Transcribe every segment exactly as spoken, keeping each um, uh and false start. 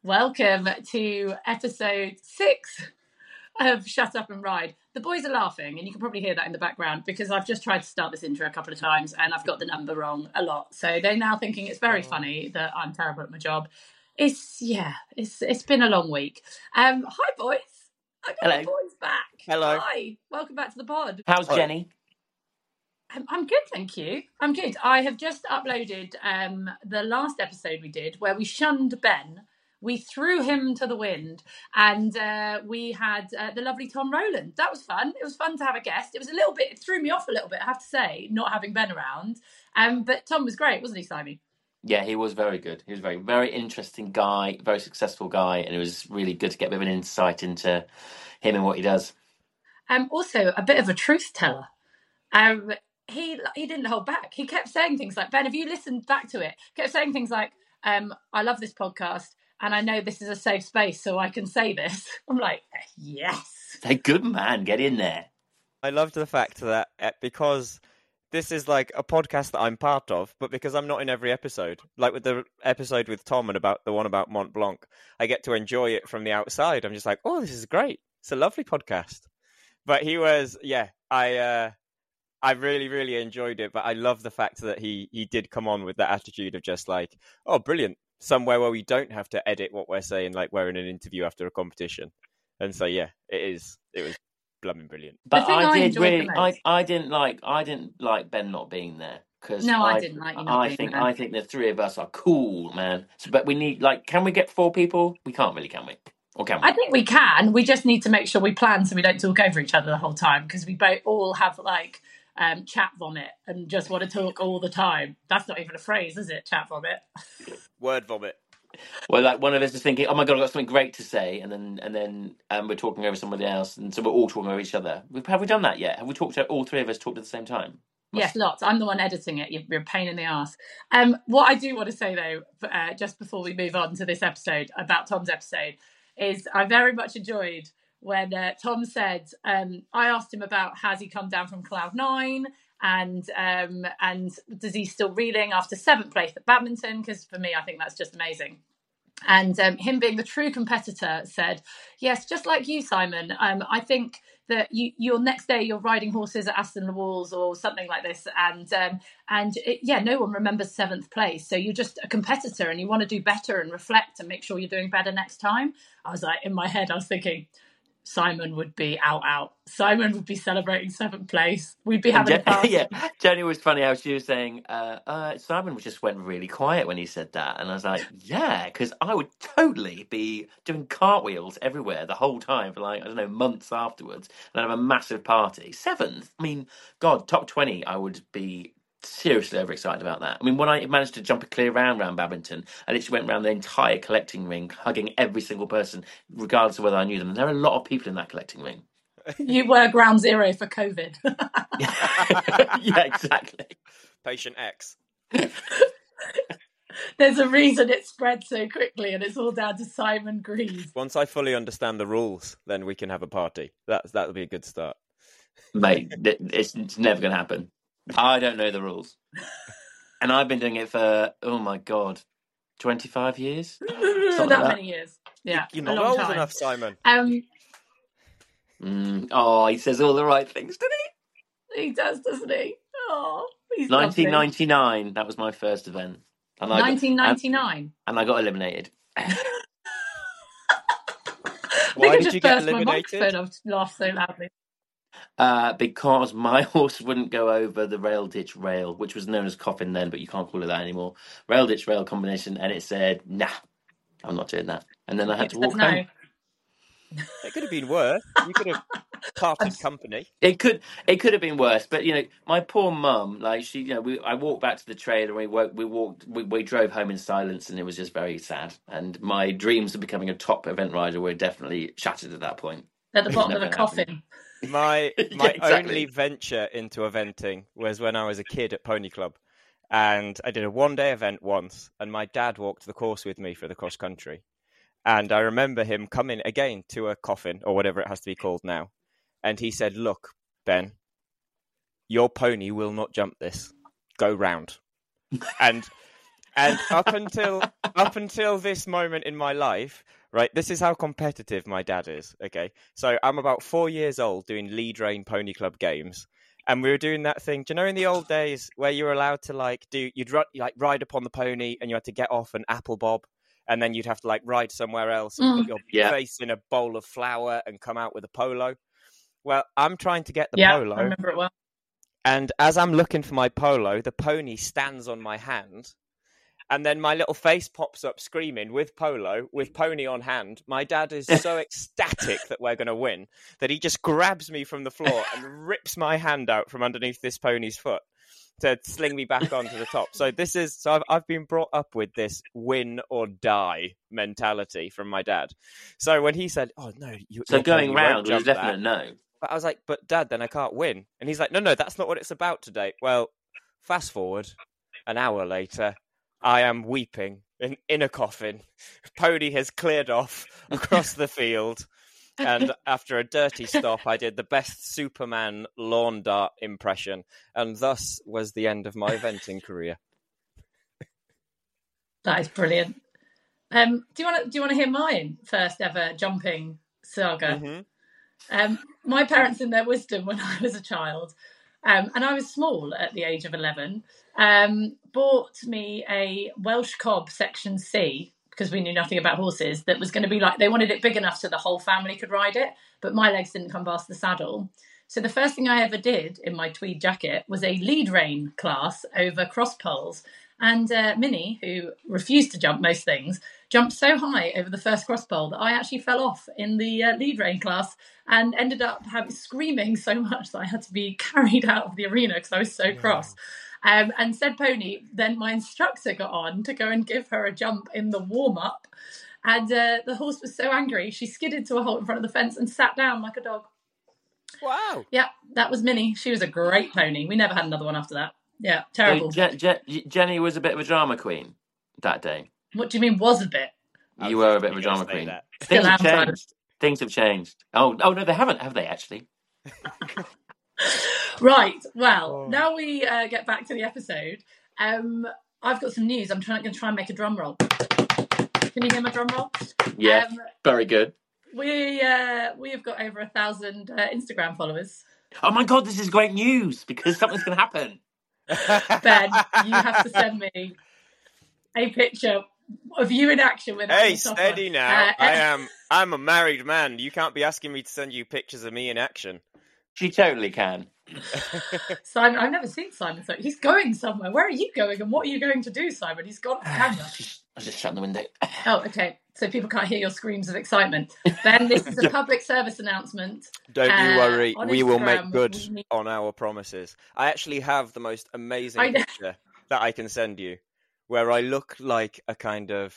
Welcome to episode six of Shut Up and Ride. The boys are laughing, and you can probably hear that in the background because I've just tried to start this intro a couple of times and I've got the number wrong a lot. So they're now thinking it's very funny that I'm terrible at my job. It's, yeah, it's it's been a long week. Um, hi, boys. I got Hello. the boys back. Hello. Hi. Welcome back to the pod. How's Hi. Jenny? I'm, I'm good, thank you. I'm good. I have just uploaded um, the last episode we did where we shunned Ben. We threw him to the wind, and uh, we had uh, the lovely Tom Rowland. That was fun. It was fun to have a guest. It was a little bit, it threw me off a little bit, I have to say, not having Ben around. Um, but Tom was great, wasn't he, Simon? Yeah, he was very good. He was very, very interesting guy, very successful guy, and it was really good to get a bit of an insight into him and what he does. Um, also, a bit of a truth teller. Um, he he didn't hold back. He kept saying things like, Ben, have you listened back to it? Kept saying things like, um, I love this podcast, and I know this is a safe space, so I can say this. I'm like, yes. Hey, good man, get in there. I loved the fact that uh, because this is like a podcast that I'm part of, but because I'm not in every episode, like with the episode with Tom and about the one about Mont Blanc, I get to enjoy it from the outside. I'm just like, oh, this is great. It's a lovely podcast. But he was, yeah, I uh, I really, really enjoyed it. But I love the fact that he he did come on with that attitude of just like, oh, brilliant. Somewhere where we don't have to edit what we're saying, like we're in an interview after a competition. And so, yeah, it is. It was blooming brilliant. But thing I I did enjoyed really, the I, most- I didn't like, I didn't like Ben not being there because No, I didn't like you not I being think, there. I think the three of us are cool, man. So, but we need, like, can we get four people? We can't really, can we? Or can we? I think we can. We just need to make sure we plan so we don't talk over each other the whole time because we both all have like um, chat vomit and just want to talk all the time. That's not even a phrase, is it? Chat vomit. Word vomit. Well, like one of us is thinking, "Oh my god, I've got something great to say," and then and then um, we're talking over somebody else, and so we're all talking over each other. We've, have we done that yet? Have we talked? To, all three of us talked at the same time? Yes, lots. I'm the one editing it. You're, you're a pain in the ass. Um, what I do want to say though, uh, just before we move on to this episode about Tom's episode, is I very much enjoyed when uh, Tom said, um, I asked him about has he come down from cloud nine and um, and does he still reeling after seventh place at badminton? Because for me, I think that's just amazing. And um, him being the true competitor said, yes, just like you, Simon, um, I think that you, your next day you're riding horses at Aston Le Walls or something like this. And, um, and it, yeah, no one remembers seventh place. So you're just a competitor and you want to do better and reflect and make sure you're doing better next time. I was like, in my head, I was thinking, Simon would be out, out. Simon would be celebrating seventh place. We'd be having Je- a party. yeah, Jenny was funny how she was saying, uh, uh, Simon just went really quiet when he said that. And I was like, yeah, because I would totally be doing cartwheels everywhere the whole time for like, I don't know, months afterwards. And I'd have a massive party. Seventh? I mean, God, top twenty, I would be seriously overexcited about that. I mean, when I managed to jump a clear round round badminton, I literally went around the entire collecting ring, hugging every single person, regardless of whether I knew them. And there are a lot of people in that collecting ring. You were ground zero for COVID. Yeah, exactly. Patient X. There's a reason it spread so quickly, and it's all down to Simon Greaves. Once I fully understand the rules, then we can have a party. That's that'll be a good start. Mate, it's, it's never going to happen. I don't know the rules. And I've been doing it for, oh my God, twenty-five years? that like that. many years. Yeah, You're a not long old time. enough, Simon. Um, Mm, oh, he says all the right things, doesn't he? he does, doesn't he? Oh, he's lovely. nineteen ninety-nine, that was my first event. And I got- nineteen ninety-nine. And I got eliminated. Why I think I did just you get burst my eliminated? microphone. I've laughed so loudly. Uh, because my horse wouldn't go over the rail ditch rail, which was known as coffin then, but you can't call it that anymore. Rail ditch rail combination, and it said, nah, I'm not doing that. And then I had to walk no. home. It could have been worse. You could have parted company. It could, it could have been worse, but you know, my poor mum, like she, you know, we, I walked back to the trailer, and we wo- we walked, we, we drove home in silence, and it was just very sad. And my dreams of becoming a top event rider were definitely shattered at that point. At the bottom of a Never coffin. My Yeah, my exactly. only venture into eventing was when I was a kid at Pony Club, and I did a one day event once, and my dad walked the course with me for the cross country. And I remember him coming again to a coffin, or whatever it has to be called now. And he said, look, Ben, your pony will not jump this. Go round. And And up until up until this moment in my life, right, this is how competitive my dad is, okay? So I'm about four years old doing Lead Rein Pony Club games. And we were doing that thing, do you know in the old days where you were allowed to like do, you'd like ride upon the pony and you had to get off an apple bob and then you'd have to like ride somewhere else and Mm. put your Yeah. face in a bowl of flour and come out with a polo? Well, I'm trying to get the Yeah, polo. I remember it well. And as I'm looking for my polo, the pony stands on my hand. And then my little face pops up screaming with polo, with pony on hand. My dad is so ecstatic that we're going to win that he just grabs me from the floor and rips my hand out from underneath this pony's foot to sling me back onto the top. So this is so I've I've been brought up with this win or die mentality from my dad. So when he said, "Oh no, you So your going pony won't round was jump definite that," no. but I was like, "But Dad, then I can't win." And he's like, "No, no, that's not what it's about today." Well, fast forward an hour later. I am weeping in, in a coffin. Pony has cleared off across the field. And after a dirty stop, I did the best Superman lawn dart impression. And thus was the end of my eventing career. That is brilliant. Um, do you want to do you want to hear mine first ever jumping saga? Mm-hmm. Um, my parents, in their wisdom, when I was a child, um, and I was small at the age of eleven, um, bought me a Welsh Cob Section C, because we knew nothing about horses, that was going to be like, they wanted it big enough so the whole family could ride it, but my legs didn't come past the saddle. So the first thing I ever did in my tweed jacket was a lead rein class over cross poles. And uh, Minnie, who refused to jump most things, jumped so high over the first cross pole that I actually fell off in the uh, lead rein class and ended up having, screaming so much that I had to be carried out of the arena because I was so Yeah. cross. Um, and said pony, then my instructor got on to go and give her a jump in the warm-up. And uh, the horse was so angry, she skidded to a halt in front of the fence and sat down like a dog. Wow. Yeah, that was Minnie. She was a great pony. We never had another one after that. Yeah, terrible. So Je- Je- Jenny was a bit of a drama queen that day. What do you mean was a bit? I You was were a just bit of a gonna drama say queen. that. Still Things have am, Simon. changed. Things have changed. Oh, oh no, they haven't, have they? Actually, Right, well, Oh. now we uh, get back to the episode. Um, I've got some news. I'm trying going to try and make a drum roll. Can you hear my drum roll? yeah, Um, very good. we uh, we have got over a thousand uh, Instagram followers. Oh my god, this is great news because something's going to happen. Ben, you have to send me a picture of you in action with. Hey, your top steady on. now. Uh, I am. I'm a married man. You can't be asking me to send you pictures of me in action. She totally can. Simon, I've never seen Simon. So he's going somewhere. Where are you going, and what are you going to do, Simon? He's got the camera. Just- I was just shutting the window. Oh, okay. So people can't hear your screams of excitement. Ben, this is a public service announcement. Don't Uh, you worry. on We will make Instagram, good we need- on our promises. I actually have the most amazing I know. picture that I can send you, where I look like a kind of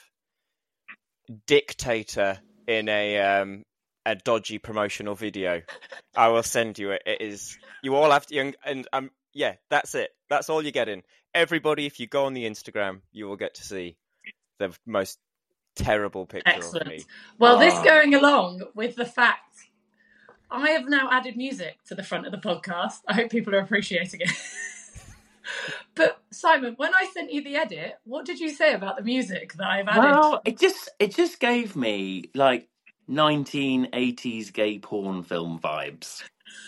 dictator in a um, a dodgy promotional video. I will send you it. It is. You all have to, and um, yeah, that's it. That's all you're getting. Everybody, if you go on the Instagram, you will get to see the most terrible picture Excellent. of me. Well, this Ah. going along with the fact I have now added music to the front of the podcast. I hope people are appreciating it. But Simon, when I sent you the edit, what did you say about the music that I've added? Well, it just it just gave me like nineteen eighties gay porn film vibes.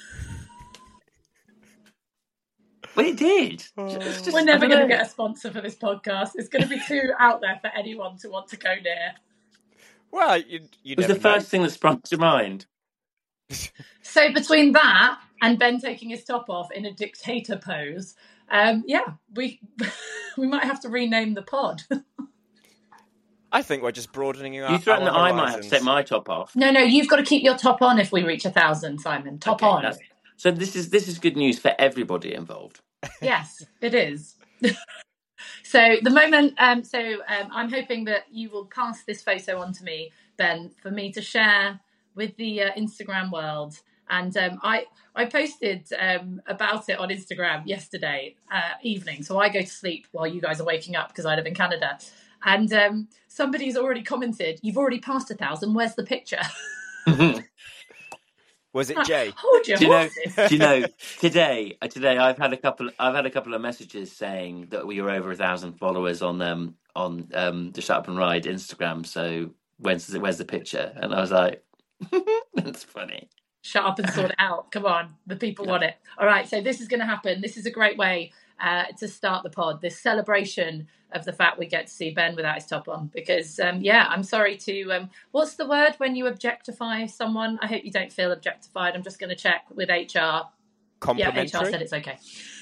Well, it did. It's just- We're never I don't going to know. get a sponsor for this podcast. It's going to be too out there for anyone to want to go near. Well, you, you It was never the first know. thing that sprung to mind. So between that and Ben taking his top off in a dictator pose, um, yeah, we we might have to rename the pod. I think we're just broadening our You threaten our that I might have to horizons. take my top off. No, no, you've got to keep your top on if we reach a thousand, Simon. Top Okay, on. that's- So this is this is good news for everybody involved. Yes, it is. So the moment, um, so um, I'm hoping that you will pass this photo on to me, Ben, for me to share with the uh, Instagram world. And um, I I posted um, about it on Instagram yesterday uh, evening. So I go to sleep while you guys are waking up because I live in Canada. And um, somebody's already commented, "You've already passed a thousand. Where's the picture?" Was it Jay? Hold your Do you know? horses. Do you know? Today, uh, today I've had a couple. I've had a couple of messages saying that we were over a thousand followers on um on um the Shut Up and Ride Instagram. So where's the, where's the picture? And I was like, that's funny. Shut up and sort it out. Come on, the people want it. All right, so this is going to happen. This is a great way uh, to start the pod. This celebration of the fact we get to see Ben without his top on. Because um, yeah, I'm sorry to. Um, what's the word when you objectify someone? I hope you don't feel objectified. I'm just going to check with H R. Yeah, H R said it's okay.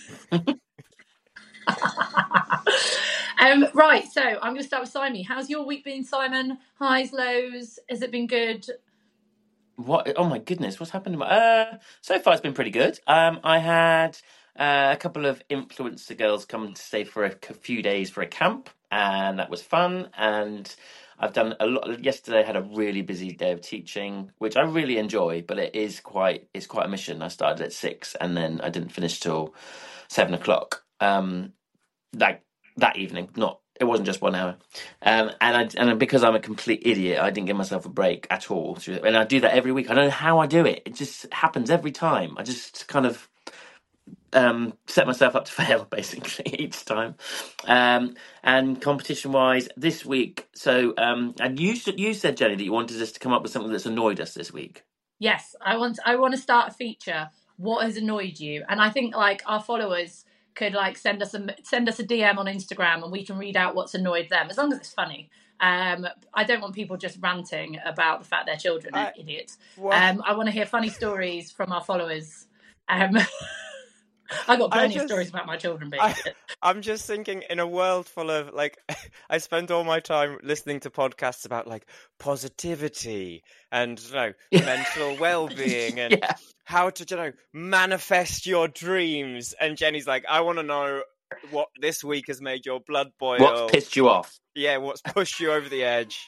um, right, so I'm going to start with Simon. How's your week been, Simon? Highs, lows? Has it been good? What? Oh my goodness! What's happened? To my, uh, so far it's been pretty good. Um, I had uh, a couple of influencer girls come to stay for a few days for a camp, and that was fun. And I've done a lot. Yesterday I had a really busy day of teaching, which I really enjoy, but it is quite it's quite a mission. I started at six, and then I didn't finish till seven o'clock. Um, like that evening, not. It wasn't just one hour, um, and I, and because I'm a complete idiot, I didn't give myself a break at all. And I do that every week. I don't know how I do it. It just happens every time. I just kind of um, set myself up to fail, basically, each time. Um, and competition-wise, this week, so um, and you you said, Jenny, that you wanted us to come up with something that's annoyed us this week. Yes, I want. I want to start a feature. What has annoyed you? And I think like our followers could like send us a send us a D M on Instagram and we can read out what's annoyed them, as long as it's funny. Um, I don't want people just ranting about the fact their children are I, idiots. Um, I want to hear funny stories from our followers. Um, I got plenty I just, of stories about my children being idiots. I'm just thinking, in a world full of like, I spend all my time listening to podcasts about like positivity and you know mental well-being and yeah. how to you know manifest your dreams. And Jenny's like, I want to know what this week has made your blood boil. What's pissed you off? Yeah, what's pushed you over the edge?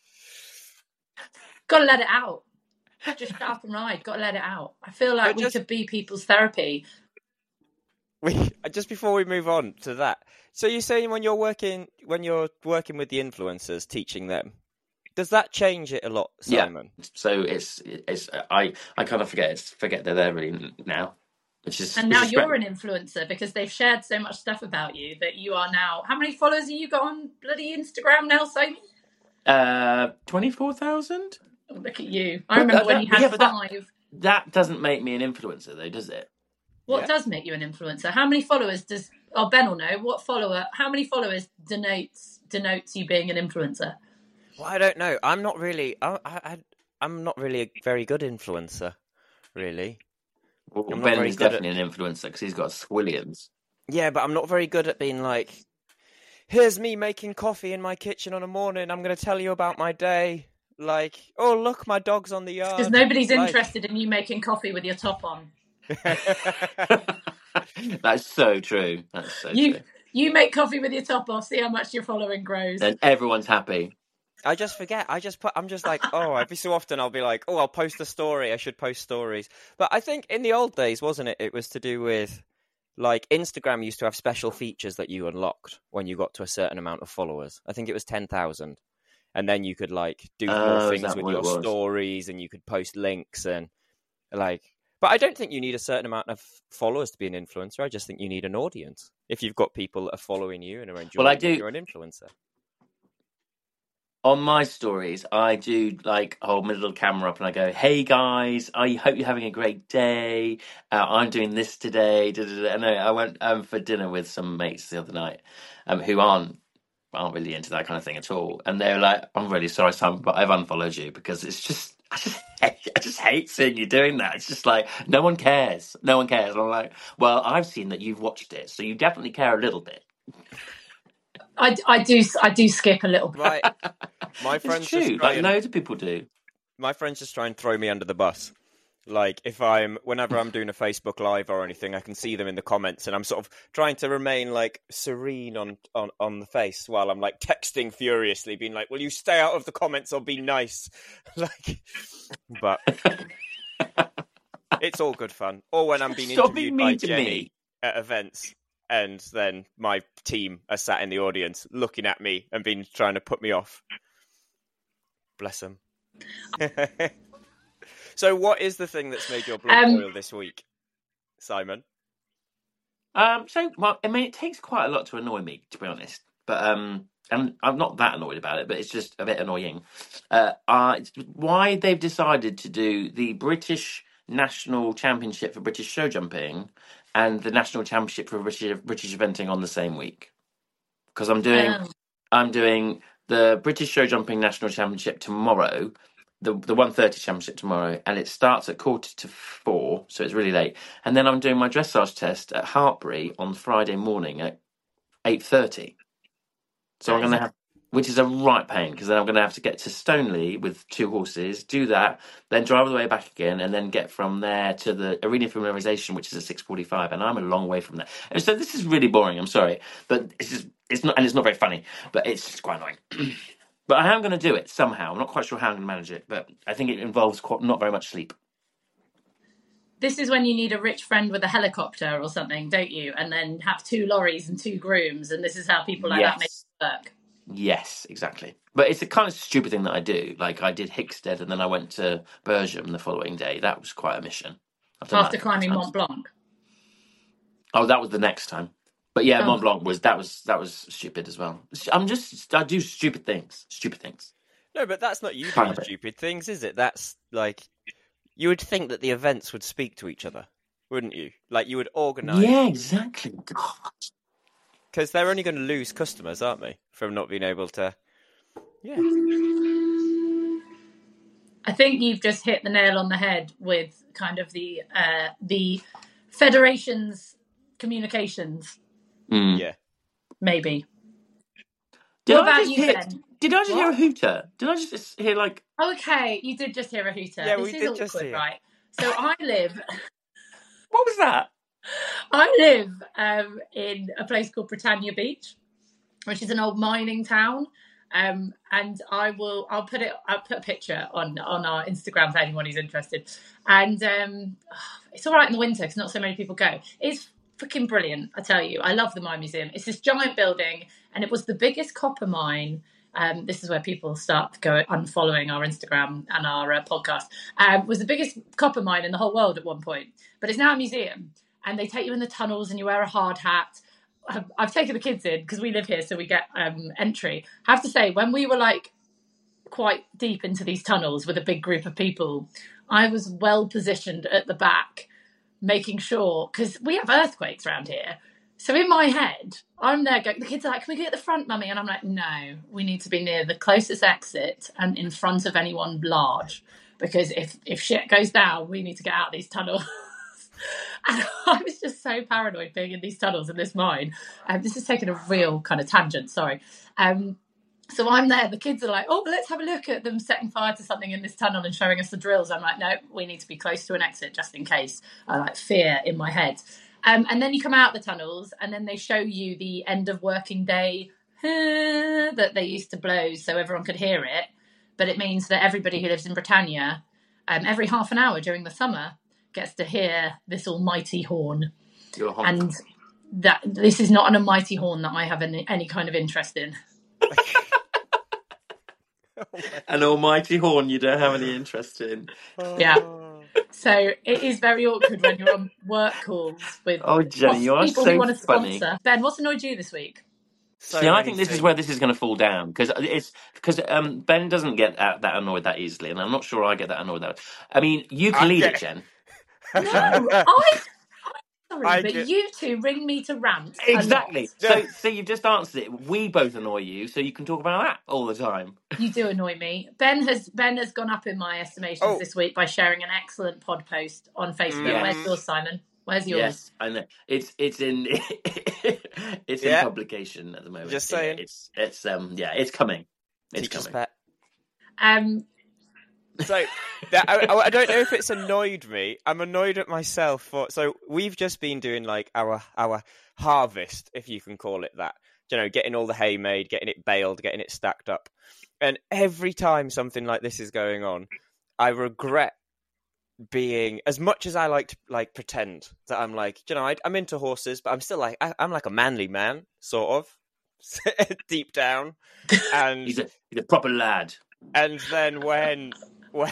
Got to let it out. Just shut up and ride. Got to let it out. I feel like but we just... could be people's therapy. We just before we move on to that. So you're saying when you're working when you're working with the influencers, teaching them, does that change it a lot, Simon? Yeah. So it's it's I I kind of forget forget they're there really now, which is and now which is you're great. An influencer because they've shared so much stuff about you that you are now. How many followers have you got on bloody Instagram now, Simon? Uh, twenty-four thousand. Oh, look at you! I remember that, when you had yeah, five. That, that doesn't make me an influencer, though, does it? What yeah. does make you an influencer? How many followers does? Oh, Ben will know. What follower? How many followers denotes denotes you being an influencer? Well, I don't know. I'm not really. I, I, I'm not really a very good influencer, really. Well, Ben is definitely at... an influencer because he's got swillions. Yeah, but I'm not very good at being like, here's me making coffee in my kitchen on a morning. I'm going to tell you about my day. Like, oh look, my dog's on the yard. Because nobody's like... interested in you making coffee with your top on. That's so true. That's so you, true. You make coffee with your top off, see how much your following grows. And everyone's happy. I just forget. I just put, I'm just like, oh, every so often I'll be like, oh, I'll post a story. I should post stories. But I think in the old days, wasn't it? It was to do with, like, Instagram used to have special features that you unlocked when you got to a certain amount of followers. I think it was ten thousand. And then you could, like, do more oh, things with your stories and you could post links and, like... But I don't think you need a certain amount of followers to be an influencer. I just think you need an audience. If you've got people that are following you and are enjoying well, I do... you, you're an influencer. On my stories, I do, like, hold my little camera up and I go, hey, guys, I hope you're having a great day. Uh, I'm doing this today. And I went um, for dinner with some mates the other night um, who aren't aren't really into that kind of thing at all. And they were like, I'm really sorry, Simon, but I've unfollowed you because it's just... I just, hate, I just hate seeing you doing that. It's just like, no one cares. No one cares. And I'm like, well, I've seen that you've watched it, so you definitely care a little bit. I, I do I do skip a little bit. Right. My friends it's true. just like and, loads of people do. My friends just try and throw me under the bus. Like, if I'm, whenever I'm doing a Facebook Live or anything, I can see them in the comments, and I'm sort of trying to remain, like, serene on, on, on the face while I'm, like, texting furiously, being like, will you stay out of the comments or be nice? Like, but it's all good fun. Or when I'm being Stop interviewed being by mean to Jenny me. At events, and then my team are sat in the audience looking at me and being trying to put me off. Bless them. So what is the thing that's made your blood Um, boil this week, Simon? Um, so, well, I mean, it takes quite a lot to annoy me, to be honest. But um, and I'm not that annoyed about it, but it's just a bit annoying. Uh, uh, it's why they've decided to do the British National Championship for British show jumping and the National Championship for British British eventing on the same week. Because I'm doing, um, I'm doing the British show jumping National Championship tomorrow, the the one thirty championship tomorrow, and it starts at quarter to four, so it's really late. And then I'm doing my dressage test at Hartbury on Friday morning at eight thirty. So That I'm going is to have, which is a right pain, because then I'm going to have to get to Stoneleigh with two horses, do that, then drive all the way back again, and then get from there to the Arena Familiarisation, which is at six forty-five, and I'm a long way from there. And so this is really boring. I'm sorry, but it's just it's not, and it's not very funny, but it's just quite annoying. But I am going to do it somehow. I'm not quite sure how I'm going to manage it, but I think it involves quite, not very much sleep. this is when you need a rich friend with a helicopter or something, don't you? And then have two lorries and two grooms, and this is how people like that make Yes. it work. Yes, exactly. But it's a kind of stupid thing that I do. Like I did Hickstead, and then I went to Bersham the following day. That was quite a mission. I've done After that a couple of climbing times. Mont Blanc. Oh, that was the next time. But yeah, Oh. Mont Blanc was that was that was stupid as well. I'm just I do stupid things. Stupid things. No, but that's not you Kind doing of it. stupid things, is it? That's like you would think that the events would speak to each other, wouldn't you? Like you would organise. Yeah, exactly. God. Because they're only going to lose customers, aren't they, from not being able to. Yeah. I think you've just hit the nail on the head with kind of the uh, the federation's communications, Mm. Yeah. maybe. Did What I about just you, hear? Ben? Did I just hear a What? hooter? Did I just hear like? Okay, you did just hear a hooter. Yeah, this we is did awkward, just hear. right? So I live, What was that? I live um, in a place called Britannia Beach, which is an old mining town. Um, and I will, I'll put it, I'll put a picture on on our Instagram for anyone who's interested. And um, it's all right in the winter because not so many people go. It's freaking brilliant, I tell you. I love the Mine Museum. It's this giant building, and it was the biggest copper mine. Um, this is where people start go unfollowing our Instagram and our uh, podcast. Um, was the biggest copper mine in the whole world at one point, but it's now a museum. And they take you in the tunnels, and you wear a hard hat. I've, I've taken the kids in because we live here, so we get um, entry. I have to say, when we were like quite deep into these tunnels with a big group of people, I was well positioned at the back, making sure, because we have earthquakes around here. So in my head, I'm there going, the kids are like, can we get at the front, mummy? And I'm like, no, we need to be near the closest exit and in front of anyone large. Because if, if shit goes down, we need to get out of these tunnels. And I was just so paranoid being in these tunnels in this mine. Um, this is taking a real kind of tangent, sorry. Um, so I'm there, the kids are like, oh, let's have a look at them setting fire to something in this tunnel and showing us the drills. I'm like, no, we need to be close to an exit just in case. I like fear in my head. Um, and then you come out the tunnels and then they show you the end of working day that they used to blow so everyone could hear it. But it means that everybody who lives in Britannia, um, every half an hour during the summer, gets to hear this almighty horn. And that this is not an almighty horn that I have any, any kind of interest in. An almighty horn you don't have any interest in. Yeah. So it is very awkward when you're on work calls with Oh, Jenny, you are people so who want to funny. sponsor. Ben, what's annoyed you this week? So See, I many think this things. is where this is going to fall down because it's because um, Ben doesn't get that, that annoyed that easily, and I'm not sure I get that annoyed that. I mean, you can I lead get- it, Jen. No, I. I'm sorry, I but get- you two ring me to rant. a Exactly. lot. So, so you've just answered it. We both annoy you, so you can talk about that all the time. You do annoy me. Ben has Ben has gone up in my estimations Oh. this week by sharing an excellent pod post on Facebook. Yes. Where's yours, Simon? Where's yours? Yes, I know. It's it's in it's Yeah. in publication at the moment. Just Yeah, saying. It's it's um yeah, it's coming. It's Teacher's coming. pet. Um, So that, I, I don't know if it's annoyed me. I'm annoyed at myself for. So we've just been doing like our our harvest, if you can call it that. You know, getting all the hay made, getting it baled, getting it stacked up, and every time something like this is going on, I regret being as much as I like to like pretend that I'm like, you know, I, I'm into horses, but I'm still like I, I'm like a manly man, sort of deep down, and He's a he's a proper lad. and then when, when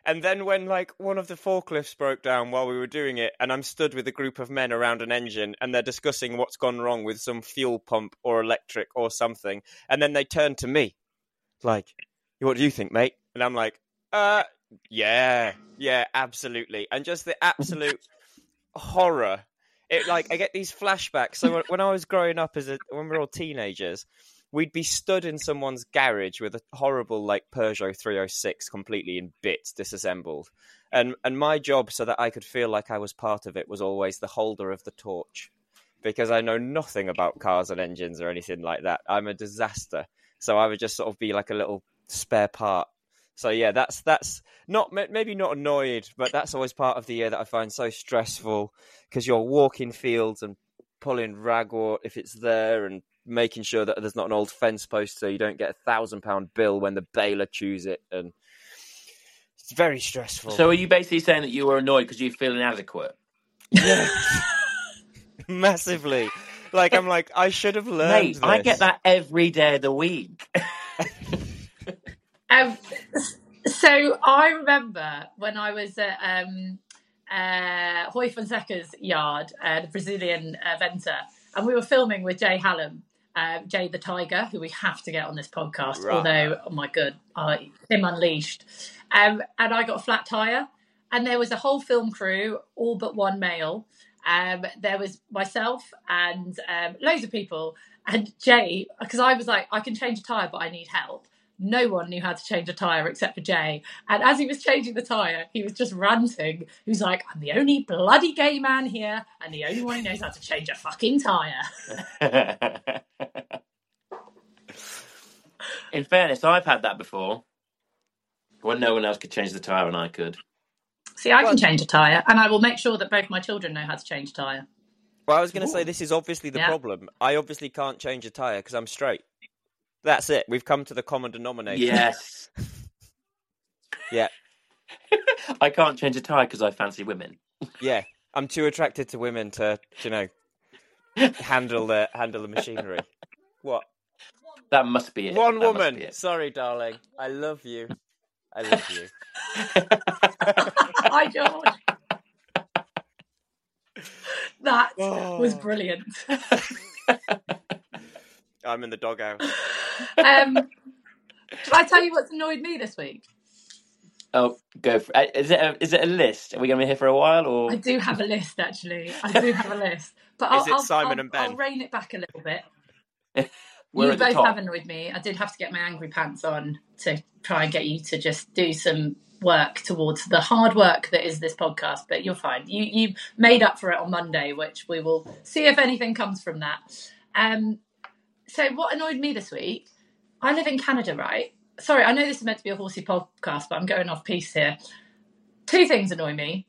And then when, like, one of the forklifts broke down while we were doing it, and I'm stood with a group of men around an engine, and they're discussing what's gone wrong with some fuel pump or electric or something, and then they turn to me, like, what do you think, mate? And I'm like, uh, yeah, yeah, absolutely. And just the absolute horror. It, like, I get these flashbacks. So when I was growing up, as a, when we were all teenagers, we'd be stood in someone's garage with a horrible, like, Peugeot three oh six completely in bits, disassembled. And and my job, so that I could feel like I was part of it, was always the holder of the torch. Because I know nothing about cars and engines or anything like that. I'm a disaster. So I would just sort of be like a little spare part. So yeah, that's that's not maybe not annoyed, but that's always part of the year that I find so stressful, because you're walking fields and pulling ragwort if it's there, and making sure that there's not an old fence post so you don't get a thousand pound bill when the baler chews it, and it's very stressful. So are you basically saying that you were annoyed because you feel inadequate? Yeah. Massively. Like, I'm like, I should have learned Mate, this. I get that every day of the week. um, so I remember when I was at um, uh, Hoy Fonseca's yard, uh, the Brazilian uh, venter, and we were filming with Jay Hallam, uh, Jay the Tiger, who we have to get on this podcast, right. although, oh my God, uh, him unleashed. Um, and I got a flat tyre, and there was a whole film crew, all but one male. Um, there was myself and um, loads of people, and Jay, because I was like, I can change a tyre, but I need help. No one knew how to change a tyre except for Jay. And as he was changing the tyre, he was just ranting. He was like, I'm the only bloody gay man here, and the only one who knows how to change a fucking tyre. In fairness, I've had that before, when no one else could change the tyre and I could. See, I can change a tyre, and I will make sure that both my children know how to change a tyre. Well, I was going to say, this is obviously the Yeah. problem. I obviously can't change a tyre because I'm straight. That's it. We've come to the common denominator. Yes. Yeah. I can't change a tyre because I fancy women. Yeah. I'm too attracted to women to, you know, handle the handle the machinery. What? That must be it. One That woman. must be it. Sorry, darling. I love you. I love you. Hi, George. That Oh. was brilliant. I'm in the doghouse. Um, shall I tell you what's annoyed me this week? Oh, go for it. Is it a, is it a list? Are we going to be here for a while? Or I do have a list, actually. I do have a list. But Is I'll, it I'll, Simon I'll, and Ben? I'll rein it back a little bit. We're You at the both top. have annoyed me. I did have to get my angry pants on to try and get you to just do some work towards the hard work that is this podcast, but you're fine. You you made up for it on Monday, which we will see if anything comes from that. Um, so what annoyed me this week, I live in Canada, right? Sorry, I know this is meant to be a horsey podcast, but I'm going off piece here. Two things annoy me.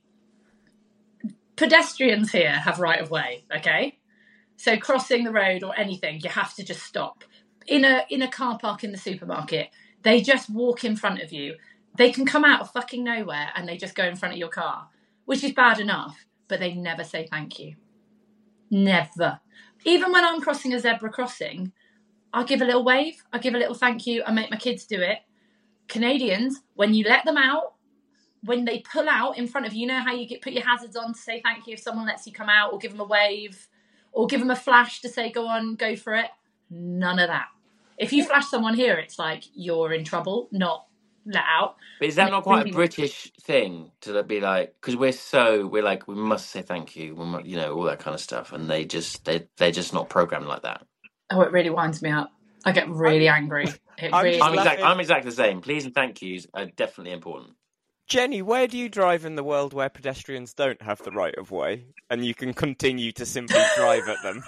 Pedestrians here have right of way, okay? So crossing the road or anything, you have to just stop. In a in a car park in the supermarket, they just walk in front of you. They can come out of fucking nowhere and they just go in front of your car, which is bad enough, but they never say thank you. Never. Even when I'm crossing a zebra crossing, I give a little wave, I give a little thank you, I make my kids do it. Canadians, when you let them out, when they pull out in front of you, you know how you get put your hazards on to say thank you if someone lets you come out, or give them a wave, or give them a flash to say go on, go for it. None of that. If you flash someone here, it's like you're in trouble, not let out. But is that And not it quite really- a British thing to be like? Because we're so we're like we must say thank you, we mu- you know, all that kind of stuff, and they just they they're just not programmed like that. Oh, it really winds me up. I get really angry. It I'm really. just I'm laughing. exactly I'm exactly the same. Please and thank yous are definitely important. Jenny, where do you drive in the world where pedestrians don't have the right of way and you can continue to simply drive at them?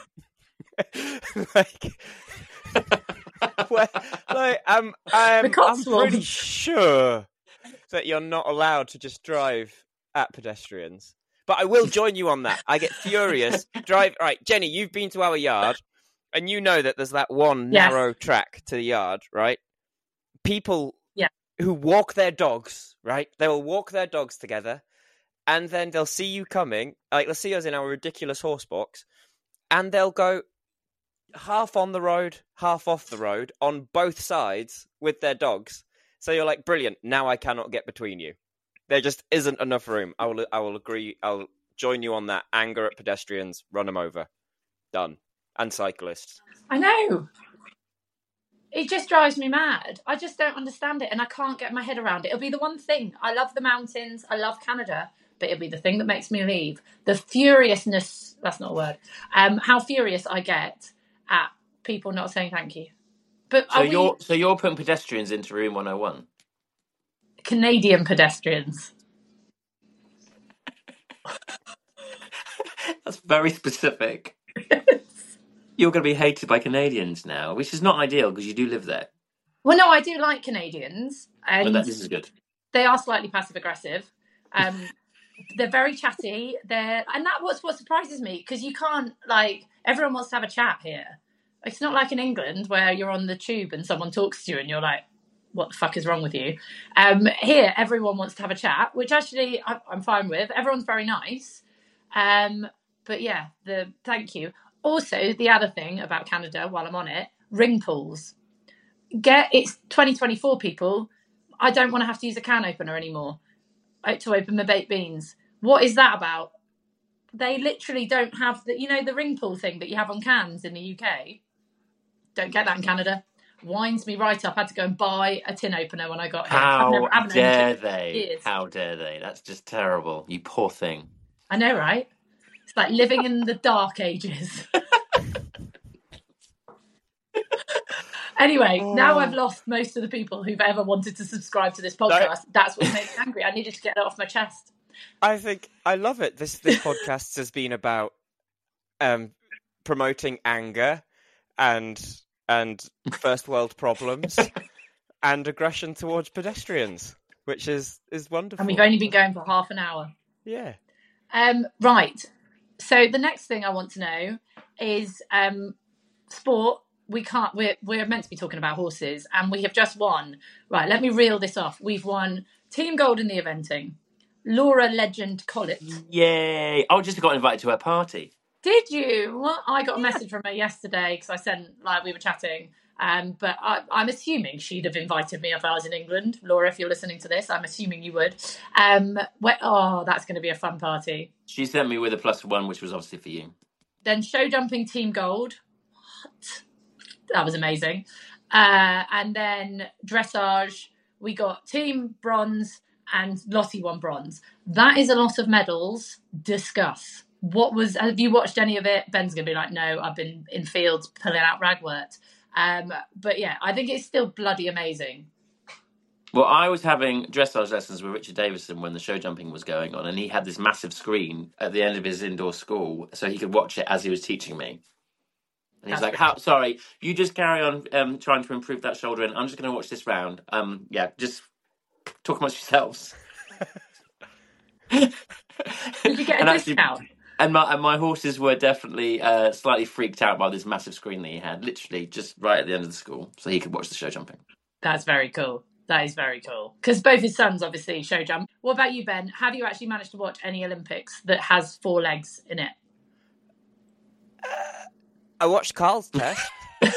like, where, like, um, um, The I'm Cotswolds. pretty sure that you're not allowed to just drive at pedestrians. But I will join you on that. I get furious. Drive, right, Jenny, you've been to our yard and you know that there's that one Yes. narrow track to the yard, right? People Yeah. who walk their dogs, right? They will walk their dogs together and then they'll see you coming, like they'll see us in our ridiculous horse box, and they'll go half on the road, half off the road, on both sides with their dogs. So you're like, brilliant, now I cannot get between you. there just isn't enough room. I will, I will agree. I'll join you on that. Anger at pedestrians, run them over. Done. And cyclists. I know. It just drives me mad. I just don't understand it, and I can't get my head around it. It'll be the one thing. I love the mountains. I love Canada, but it'll be the thing that makes me leave. The furiousness, that's not a word, um, how furious I get at people not saying thank you. But So are you're we so you're putting pedestrians into room one oh one. Canadian pedestrians? That's very specific. You're going to be hated by Canadians now, which is not ideal because you do live there. Well, no, I do like Canadians, and But that, this is good. they are slightly passive aggressive. Um, they're very chatty. They're and that was what surprises me, because you can't, like, everyone wants to have a chat here. It's not like in England where you're on the tube and someone talks to you and you're like, what the fuck is wrong with you? Um, here, everyone wants to have a chat, which actually I, I'm fine with. Everyone's very nice. Um, but yeah, the thank you. Also, the other thing about Canada, while I'm on it, ring pulls. Get it's twenty twenty-four, people. I don't want to have to use a can opener anymore to open my baked beans. What is that about? They literally don't have the, you know, the ring pull thing that you have on cans in the U K. Don't get that in Canada. Winds me right up. I had to go and buy a tin opener when I got here. I've How never- I haven't opened dare it for they? years. How dare they? That's just terrible. You poor thing. I know, right? It's like living in the dark ages. Anyway, now I've lost most of the people who've ever wanted to subscribe to this podcast. That's what makes me angry. I needed to get that off my chest. I think I love it. This this podcast has been about um, promoting anger and and first world problems and aggression towards pedestrians, which is is wonderful. And we've only been going for half an hour. Yeah. Um, right. So the next thing I want to know is um, sport. We can't. We're we're meant to be talking about horses, and we have just won. Right. Let me reel this off. We've won Team Gold in the eventing. Laura Legend Collett. Yay! I just got invited to her party. Did you? Well, I got a message from her yesterday because I sent, like, we were chatting. Um, but I, I'm assuming she'd have invited me if I was in England. Laura, if you're listening to this, I'm assuming you would. Um, where, oh, that's going to be a fun party. She sent me with a plus one, which was obviously for you. Then show jumping Team Gold. What? That was amazing. Uh, and then dressage, we got Team Bronze and Lottie won bronze. That is a lot of medals. Discuss. What was, have you watched any of it? Ben's going to be like, no, I've been in fields pulling out ragwort. Um, but yeah, I think it's still bloody amazing. Well, I was having dressage lessons with Richard Davison when the show jumping was going on, and he had this massive screen at the end of his indoor school so he could watch it as he was teaching me. And he's That's like, "How? Sorry, you just carry on um, trying to improve that shoulder, and I'm just going to watch this round. Um, yeah, just talk amongst yourselves." Did you get a And actually- discount? And my and my horses were definitely uh, slightly freaked out by this massive screen that he had, literally just right at the end of the school, so he could watch the show jumping. That's very cool. That is very cool. Because both his sons obviously show jump. What about you, Ben? Have you actually managed to watch any Olympics that has four legs in it? I watched Carl's test.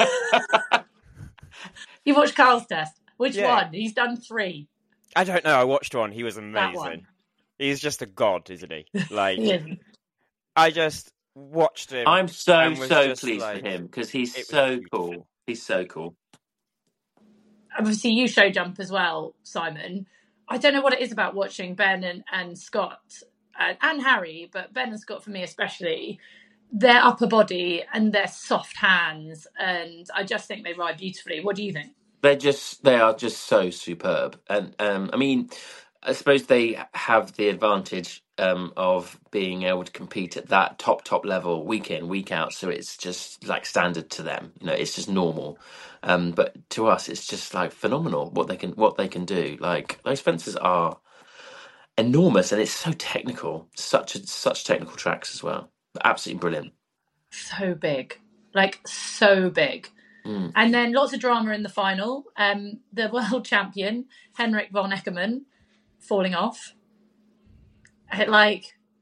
You watched Carl's test. Which Yeah. one? He's done three. I don't know. I watched one. He was That amazing. one. He's just a god, isn't he? Like He isn't. I just watched him. I'm so and was so just pleased like- for him because he's it was so beautiful. cool. He's so cool. Obviously, you show jump as well, Simon. I don't know what it is about watching Ben and, and Scott uh, and Harry, but Ben and Scott for me especially, their upper body and their soft hands, and I just think they ride beautifully. What do you think? They're just they are just so superb, and um, I mean, I suppose they have the advantage um, of being able to compete at that top top level week in week out. So it's just like standard to them, you know. It's just normal, um, but to us, it's just like phenomenal what they can what they can do. Like those fences are enormous, and it's so technical. Such a, such technical tracks as well. Absolutely brilliant. So big, like so big. Mm. And then lots of drama in the final. Um, the world champion, Henrik von Eckermann, falling off. Uh, Like,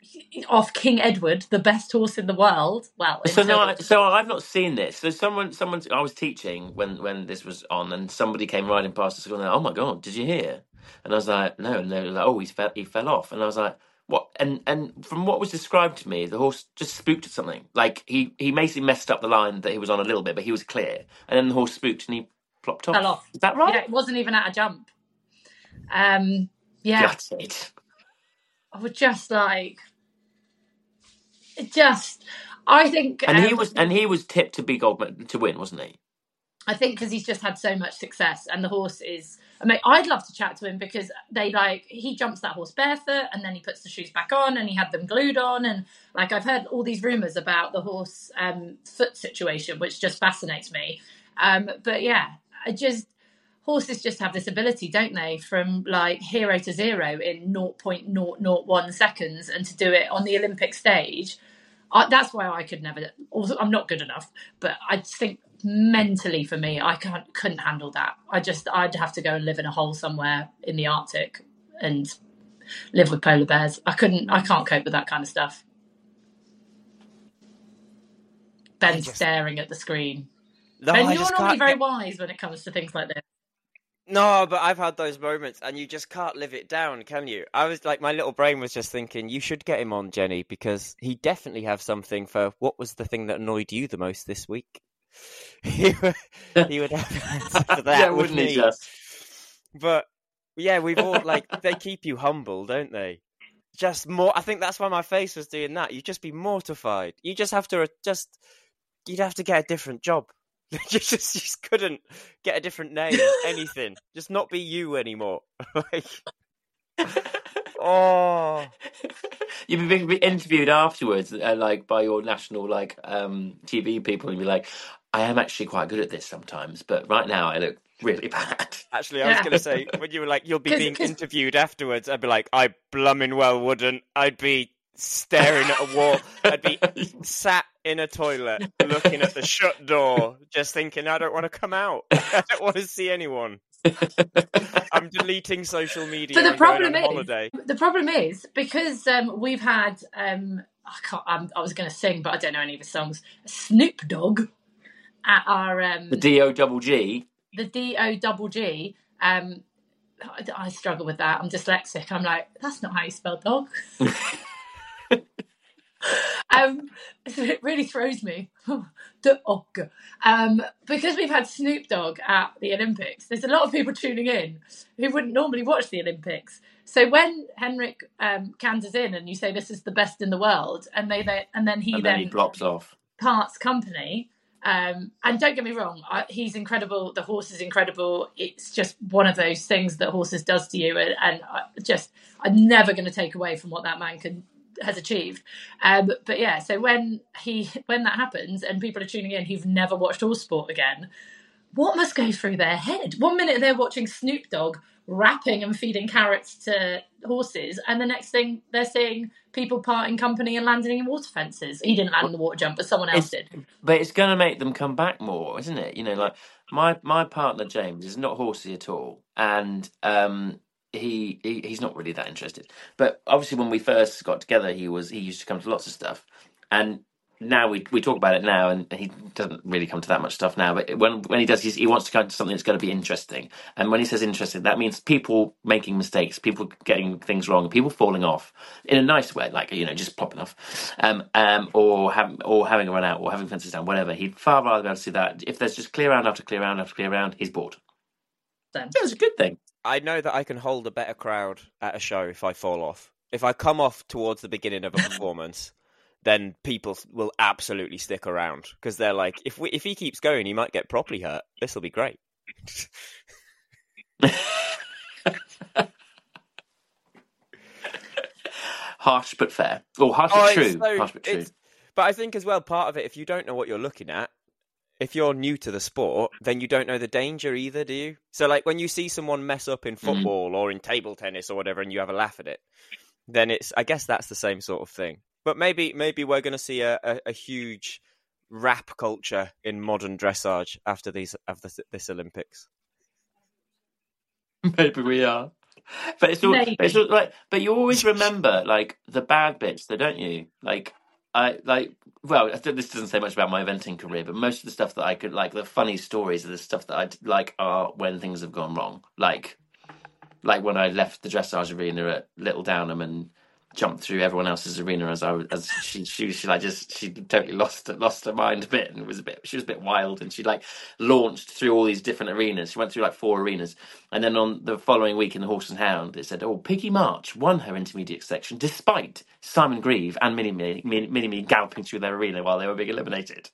off King Edward, the best horse in the world. Well, So until- no, I- so I've not seen this. So someone, someone, I was teaching when when this was on, and somebody came riding past the school, and they're like, "Oh my god, did you hear?" And I was like, "No," and they were like, "Oh, he fell, he fell off," and I was like, "What?" And and from what was described to me, the horse just spooked at something. Like he he basically messed up the line that he was on a little bit, but he was clear, and then the horse spooked and he plopped off. fell off. Is that right? Yeah, it wasn't even at a jump. Um, yeah, Gutted. I was just like, it just. I think, And he um, was and he was tipped to be gold to win, wasn't he? I think because he's just had so much success, and the horse is. I mean, I'd love to chat to him because they like he jumps that horse barefoot, and then he puts the shoes back on, and he had them glued on, and like I've heard all these rumours about the horse um, foot situation, which just fascinates me. Um, but yeah, I just horses just have this ability, don't they, from like hero to zero in zero point zero zero one seconds, and to do it on the Olympic stage. I, that's why I could never. Also, I'm not good enough, but I think mentally for me, I can't couldn't handle that. I just I'd have to go and live in a hole somewhere in the Arctic and live with polar bears. I couldn't. I can't cope with that kind of stuff. Ben's just... staring at the screen. No, Ben, I you're just normally can't very get... wise when it comes to things like this. No, but I've had those moments, and you just can't live it down, can you? I was like, my little brain was just thinking, you should get him on, Jenny, because he definitely have something for what was the thing that annoyed you the most this week. he, would, he would have an answer for that, yeah, wouldn't he he? just? But yeah, we've all like they keep you humble, don't they? Just more. I think that's why my face was doing that. You'd just be mortified. You just have to just. You'd have to get a different job. You just, you just couldn't get a different name, anything. Just not be you anymore. like, oh, You'd be, be interviewed afterwards, uh, like by your national like um, T V people, and be like, "I am actually quite good at this sometimes, but right now I look really bad." Actually, I was Yeah. going to say when you were like, "You'll be 'Cause- being 'cause- interviewed afterwards," I'd be like, "I blummin' well wouldn't. I'd be staring at a wall. I'd be sat in a toilet, looking at the shut door, just thinking, I don't want to come out. I don't want to see anyone. I'm deleting social media. But the and going problem on is, holiday. the problem is because um, we've had. Um, I can't. I'm, I was going to sing, but I don't know any of his songs. Snoop Dogg at our um, The D O double G. the D O double G. Um, I, I struggle with that. I'm dyslexic. I'm like, that's not how you spell dog. um, so it really throws me. Dog. Um, because we've had Snoop Dogg at the Olympics, there's a lot of people tuning in who wouldn't normally watch the Olympics. So when Henrik um, canters in and you say this is the best in the world, and they, they and then he And then, then he drops off. parts company. Um, and don't get me wrong, I, he's incredible. The horse is incredible. It's just one of those things that horses does to you, and, and I just I'm never going to take away from what that man can has achieved. Um, but yeah, so when he when that happens and people are tuning in who've never watched horse sport again, what must go through their head? One minute they're watching Snoop Dogg wrapping and feeding carrots to horses, and the next thing they're seeing people parting company and landing in water fences. He didn't land in the water jump, but someone else It's- did. But it's going to make them come back more, isn't it? You know, like my my partner James is not horsey at all, and um, he, he he's not really that interested. But obviously, when we first got together, he was he used to come to lots of stuff, and now we we talk about it now, and he doesn't really come to that much stuff now. But when when he does, he's, he wants to come to something that's going to be interesting. And when he says interesting, that means people making mistakes, people getting things wrong, people falling off in a nice way, like you know, just popping off, um, um, or having or having a run out, or having fences down, whatever. He'd far rather be able to see that. If there's just clear round after clear round after clear round, he's bored. Then. That's a good thing. I know that I can hold a better crowd at a show if I fall off. If I come off towards the beginning of a performance, then people will absolutely stick around because they're like, if we if he keeps going, he might get properly hurt. This will be great. Harsh but fair. Or harsh Oh, but it's true. so- harsh but true. it's- But I think as well, part of it, if you don't know what you're looking at, if you're new to the sport, then you don't know the danger either, do you? So like when you see someone mess up in football or in table tennis or whatever and you have a laugh at it, then it's, I guess that's the same sort of thing. But maybe maybe we're going to see a, a, a huge rap culture in modern dressage after these after this Olympics. Maybe we are. But it's all, Maybe. but it's all like, but you always remember like the bad bits, though, don't you? Like I like. Well, I think this doesn't say much about my eventing career, but most of the stuff that I could like, the funny stories are the stuff that I like are when things have gone wrong. Like, like when I left the dressage arena at Little Downham and jumped through everyone else's arena as I was, as she, she, she like just, she totally lost, lost her mind a bit, and it was a bit, she was a bit wild, and she like launched through all these different arenas. She went through like four arenas, and then on the following week in the Horse and Hound, it said, "Oh, Piggy March won her intermediate section despite Simon Grieve and Mini Me, Mini, Mini Me galloping through their arena while they were being eliminated."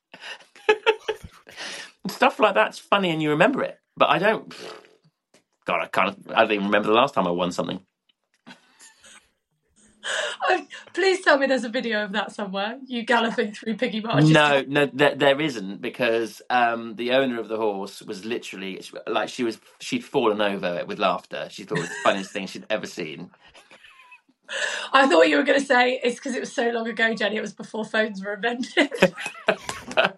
Stuff like that's funny, and you remember it, but I don't. God, I can't. I don't even remember the last time I won something. Oh, please tell me there's a video of that somewhere. You galloping through Piggy March's. No, no, there, there isn't, because um, the owner of the horse was literally like she was. She'd fallen over with laughter. She thought it was the funniest thing she'd ever seen. I thought you were going to say it's because it was so long ago, Jenny. It was before phones were invented. uh,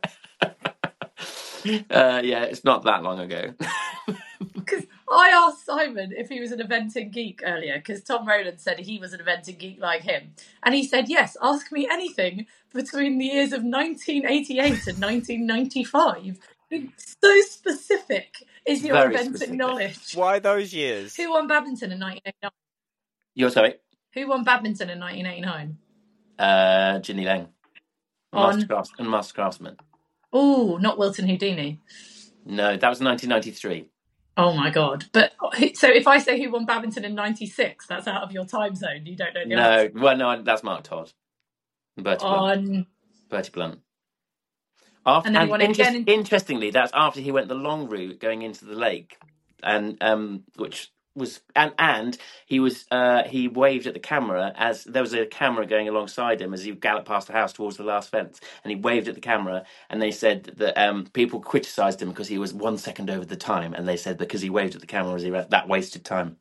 yeah, it's not that long ago. Because I asked Simon if he was an eventing geek earlier, because Tom Rowland said he was an eventing geek like him. And he said, yes, ask me anything between the years of nineteen eighty-eight and nineteen ninety-five. It's so specific is your Very eventing specific. knowledge. Why those years? Who won badminton in nineteen eighty-nine? You're sorry? Who won badminton in nineteen eighty-nine? Uh, Ginny Lang. On- Master, Crafts- and Master Craftsman. Oh, not Wilton Houdini. No, that was nineteen ninety-three. Oh my God. But so if I say who won badminton in ninety-six, that's out of your time zone. You don't know the No, answer. well, no, that's Mark Todd. Bertie Blunt. On Bertie Blunt. After, And then he and won it interest- again in- Interestingly, that's after he went the long route going into the lake, and um, which was and and he was uh, he waved at the camera as there was a camera going alongside him as he galloped past the house towards the last fence, and he waved at the camera, and they said that um, people criticised him because he was one second over the time, and they said because he waved at the camera as he went, that wasted time.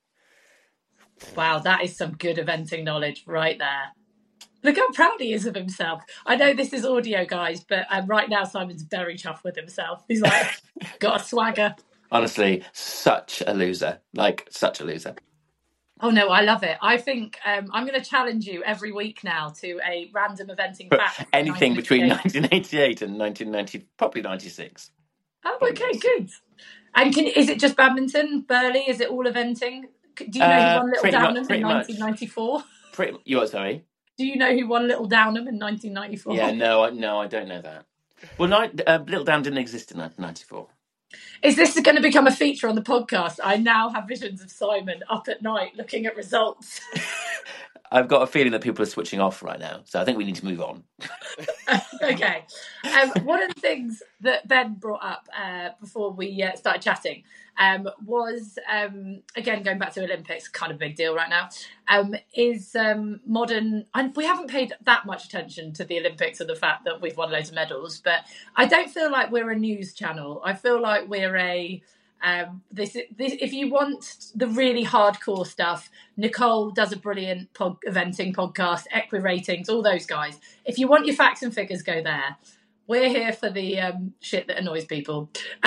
Wow, that is some good eventing knowledge right there. Look how proud he is of himself. I know this is audio, guys, but um, right now Simon's very chuffed with himself. He's like, got a swagger. Honestly, such a loser. Like, such a loser. Oh, no, I love it. I think um, I'm going to challenge you every week now to a random eventing fact. Anything between nineteen eighty-eight and nineteen ninety, probably ninety-six. Oh, okay, good. And can is it just badminton, Burley? Is it all eventing? Do you know Uh, who won Little pretty much- Downham in pretty much. nineteen ninety-four? Pretty, you're sorry? Do you know who won Little Downham in nineteen ninety-four? Yeah, no, I- no, I don't know that. Well, night, uh, Little Down didn't exist in nineteen ninety-four. Is this going to become a feature on the podcast? I now have visions of Simon up at night looking at results. I've got a feeling that people are switching off right now, so I think we need to move on. Okay. Um, one of the things that Ben brought up uh, before we uh, started chatting um, was, um, again, going back to Olympics, kind of a big deal right now, um, is um, modern... And we haven't paid that much attention to the Olympics and the fact that we've won loads of medals, but I don't feel like we're a news channel. I feel like we're a... Um, this, this, if you want the really hardcore stuff, Nicole does a brilliant pod, eventing podcast, Equi Ratings, all those guys. If you want your facts and figures, go there. We're here for the um, shit that annoys people.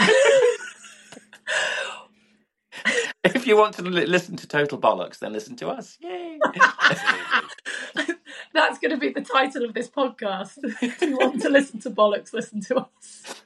If you want to li- listen to Total Bollocks, then listen to us. Yay! That's going to be the title of this podcast. If you want to listen to bollocks, listen to us.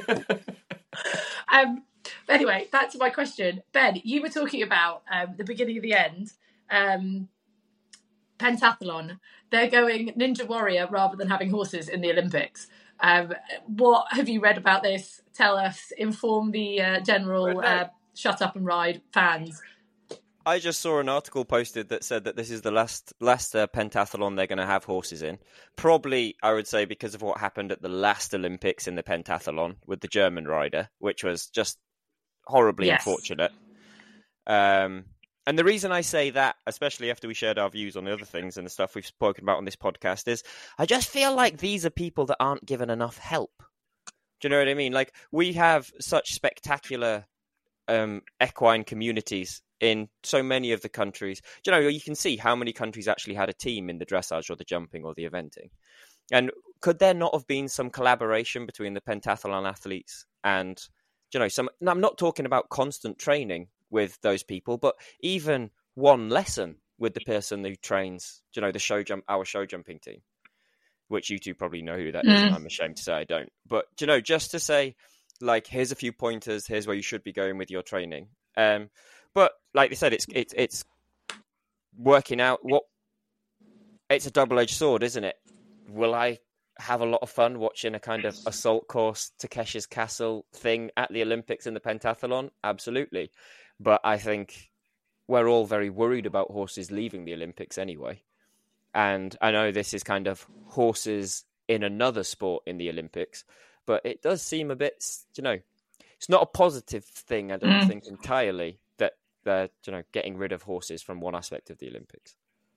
um, But anyway, back to my question. Ben, you were talking about um, the beginning of the end, um, pentathlon. They're going Ninja Warrior rather than having horses in the Olympics. Um, what have you read about this? Tell us, inform the uh, general uh, shut up and ride fans. I just saw an article posted that said that this is the last last uh, pentathlon they're going to have horses in. Probably, I would say, because of what happened at the last Olympics in the pentathlon with the German rider, which was just horribly Yes. unfortunate. Um, and the reason I say that, especially after we shared our views on the other things and the stuff we've spoken about on this podcast, is I just feel like these are people that aren't given enough help. Do you know what I mean? Like, we have such spectacular um, equine communities in so many of the countries. Do you know, you can see how many countries actually had a team in the dressage or the jumping or the eventing. And could there not have been some collaboration between the pentathlon athletes and, you know, some? I'm not talking about constant training, with those people, but even one lesson with the person who trains, you know, the show jump, our show jumping team, which you two probably know who that mm. is, and I'm ashamed to say I don't. But, you know, just to say, like, here's a few pointers, here's where you should be going with your training. Um, but like they said, it's it's it's working out what it's a double-edged sword, isn't it? Will I have a lot of fun watching a kind of assault course Takeshi's Castle thing at the Olympics in the pentathlon? Absolutely. But I think we're all very worried about horses leaving the Olympics anyway. And I know this is kind of horses in another sport in the Olympics, but it does seem a bit, you know, it's not a positive thing, I don't mm. think, entirely, that they're, you know, getting rid of horses from one aspect of the Olympics.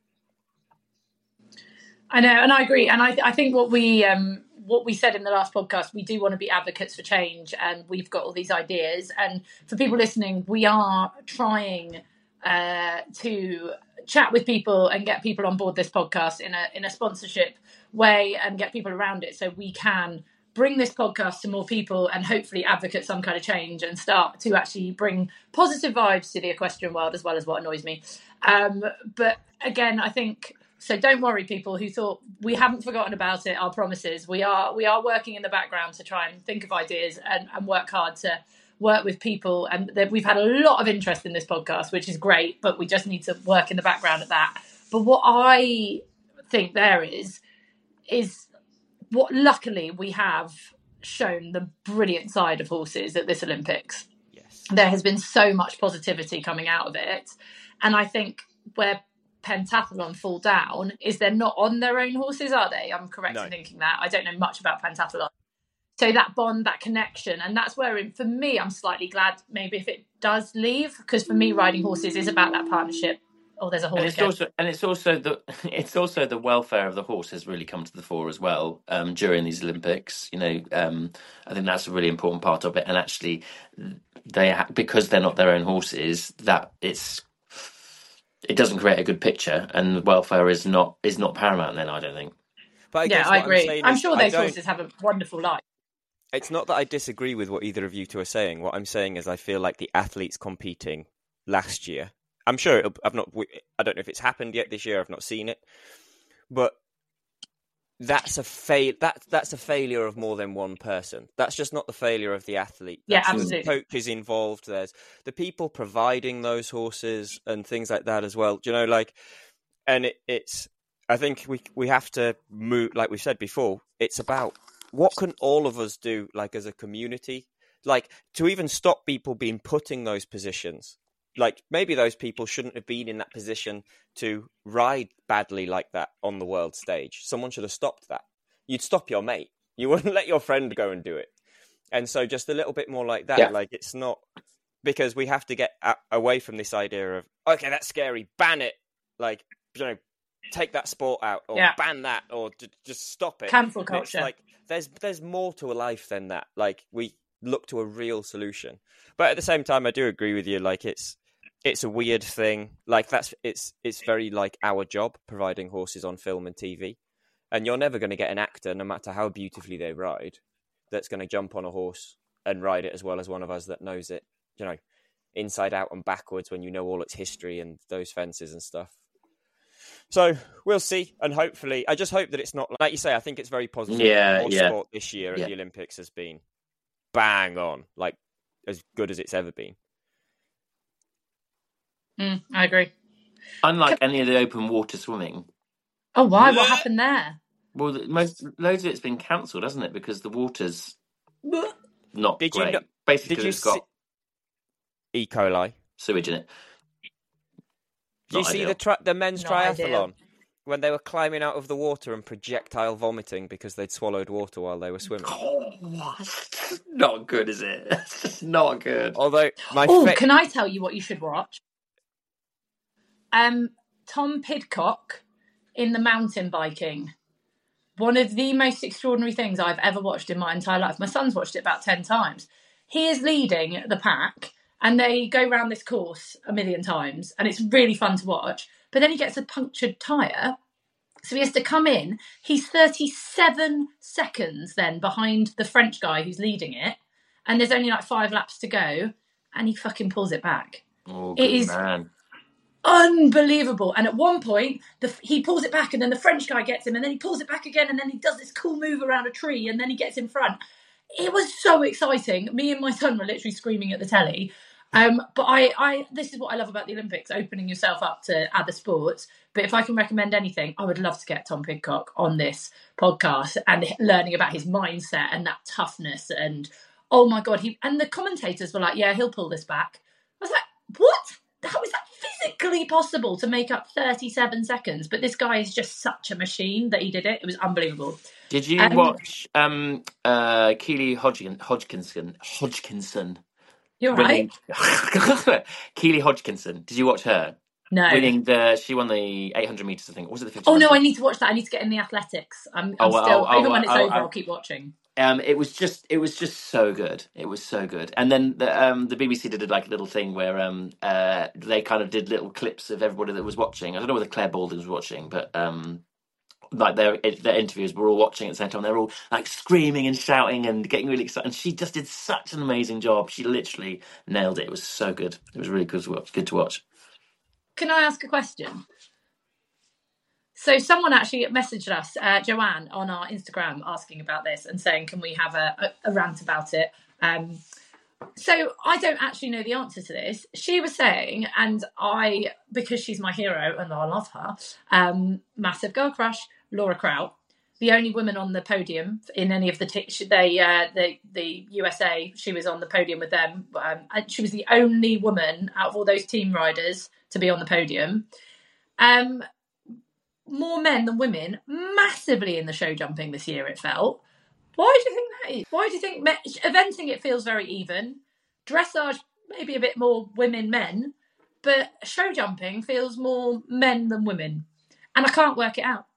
I know, and I agree. And I, I think what we um, what we said in the last podcast, we do want to be advocates for change, and we've got all these ideas. And for people listening, we are trying uh, to chat with people and get people on board this podcast in a in a sponsorship way and get people around it, so we can bring this podcast to more people and hopefully advocate some kind of change and start to actually bring positive vibes to the equestrian world as well as what annoys me. Um, but again, I think, so don't worry, people who thought we haven't forgotten about it, our promises. We are we are working in the background to try and think of ideas and, and work hard to work with people. And we've had a lot of interest in this podcast, which is great, but we just need to work in the background at that. But what I think there is, is what luckily we have shown the brilliant side of horses at this Olympics. Yes. There has been so much positivity coming out of it. And I think where pentathlon fall down is they're not on their own horses, are they? I'm correct no. in thinking that. I don't know much about pentathlon. So that bond, that connection, and that's where, for me, I'm slightly glad maybe if it does leave, because for me, riding horses is about that partnership. Oh, there's a horse. And it's again. also and it's also the it's also the welfare of the horse has really come to the fore as well um, during these Olympics. You know, um, I think that's a really important part of it. And actually, they ha- because they're not their own horses, that it's it doesn't create a good picture, and welfare is not is not paramount. Then I don't think. But I yeah, guess I what agree. I'm, I'm sure those I horses have a wonderful life. It's not that I disagree with what either of you two are saying. What I'm saying is I feel like the athletes competing last year, I'm sure it'll, I've not, I don't know if it's happened yet this year. I've not seen it, but that's a fail. That that's a failure of more than one person. That's just not the failure of the athlete. That's yeah, absolutely. The coaches involved. There's the people providing those horses and things like that as well. Do you know, like, and it, it's. I think we we have to move, like we said before. It's about what can all of us do, like as a community, like to even stop people being put in those positions. Like maybe those people shouldn't have been in that position to ride badly like that on the world stage. Someone should have stopped that. You'd stop your mate. You wouldn't let your friend go and do it. And so just a little bit more like that. Yeah. Like it's not, because we have to get a- away from this idea of, okay, that's scary, ban it. Like, you know, take that sport out or yeah. ban that or d- just stop it. Cancel culture. Like there's there's more to a life than that. Like we look to a real solution. But at the same time, I do agree with you. Like it's it's a weird thing. Like that's it's it's very like our job, providing horses on film and T V. And you're never going to get an actor, no matter how beautifully they ride, that's going to jump on a horse and ride it as well as one of us that knows it, you know, inside out and backwards when you know all its history and those fences and stuff. So we'll see, and hopefully, I just hope that it's not like you say. I think it's very positive. Yeah, Horse yeah. sport this year at yeah. the Olympics has been bang on, like as good as it's ever been. Mm, I agree. Unlike any of the open water swimming. Oh, why? What happened there? Well, the, most loads of it's been cancelled, hasn't it? Because the water's not did great. You know, Basically, did you it's got see... E. coli sewage in it. Do you Not see ideal. the tri- the men's Not triathlon ideal. when they were climbing out of the water and projectile vomiting because they'd swallowed water while they were swimming? Oh, not good, is it? It's just not good. Although my oh, fa- can I tell you what you should watch? Um, Tom Pidcock in the mountain biking. One of the most extraordinary things I've ever watched in my entire life. My son's watched it about ten times. He is leading the pack. And they go around this course a million times, and it's really fun to watch. But then he gets a punctured tyre, so he has to come in. He's thirty-seven seconds then behind the French guy who's leading it, and there's only like five laps to go, and he fucking pulls it back. Oh, It good is man. unbelievable. And at one point, the, he pulls it back, and then the French guy gets him, and then he pulls it back again, and then he does this cool move around a tree, and then he gets in front. It was so exciting. Me and my son were literally screaming at the telly. Um, but I, I, this is what I love about the Olympics, opening yourself up to other sports. But if I can recommend anything, I would love to get Tom Pidcock on this podcast and learning about his mindset and that toughness. And oh my God, he and the commentators were like, yeah, he'll pull this back. I was like, what? How is that physically possible to make up thirty-seven seconds? But this guy is just such a machine that he did it. It was unbelievable. Did you Um, watch um, uh, Keely Hodgkin, Hodgkinson? Hodgkinson. You're right. Winning... Keely Hodgkinson. Did you watch her? No. Winning the, she won the eight hundred meters, I think. Or was it the fifty? Oh no, I need to watch that. I need to get in the athletics. I'm, I'm Oh, well, still, oh, even oh, when it's oh, over, oh. I'll keep watching. Um, it was just, it was just so good. It was so good. And then the um, the B B C did like a little thing where um, uh, they kind of did little clips of everybody that was watching. I don't know whether Claire Baldwin was watching, but um, like their their interviews were all watching at the same time. They're all like screaming and shouting and getting really excited. And she just did such an amazing job. She literally nailed it. It was so good. It was really good to watch. Good to watch. Can I ask a question? So someone actually messaged us, uh, Joanne, on our Instagram asking about this and saying, can we have a, a, a rant about it? Um, so I don't actually know the answer to this. She was saying, and I, because she's my hero and I love her, um, massive girl crush, Laura Kraut, the only woman on the podium in any of the, t- they, uh, the the U S A, she was on the podium with them. Um, and she was the only woman out of all those team riders to be on the podium. Um, more men than women, massively in the show jumping this year, it felt. Why do you think that is? Why do you think me- eventing it feels very even? Dressage maybe a bit more women, men, but show jumping feels more men than women. And I can't work it out.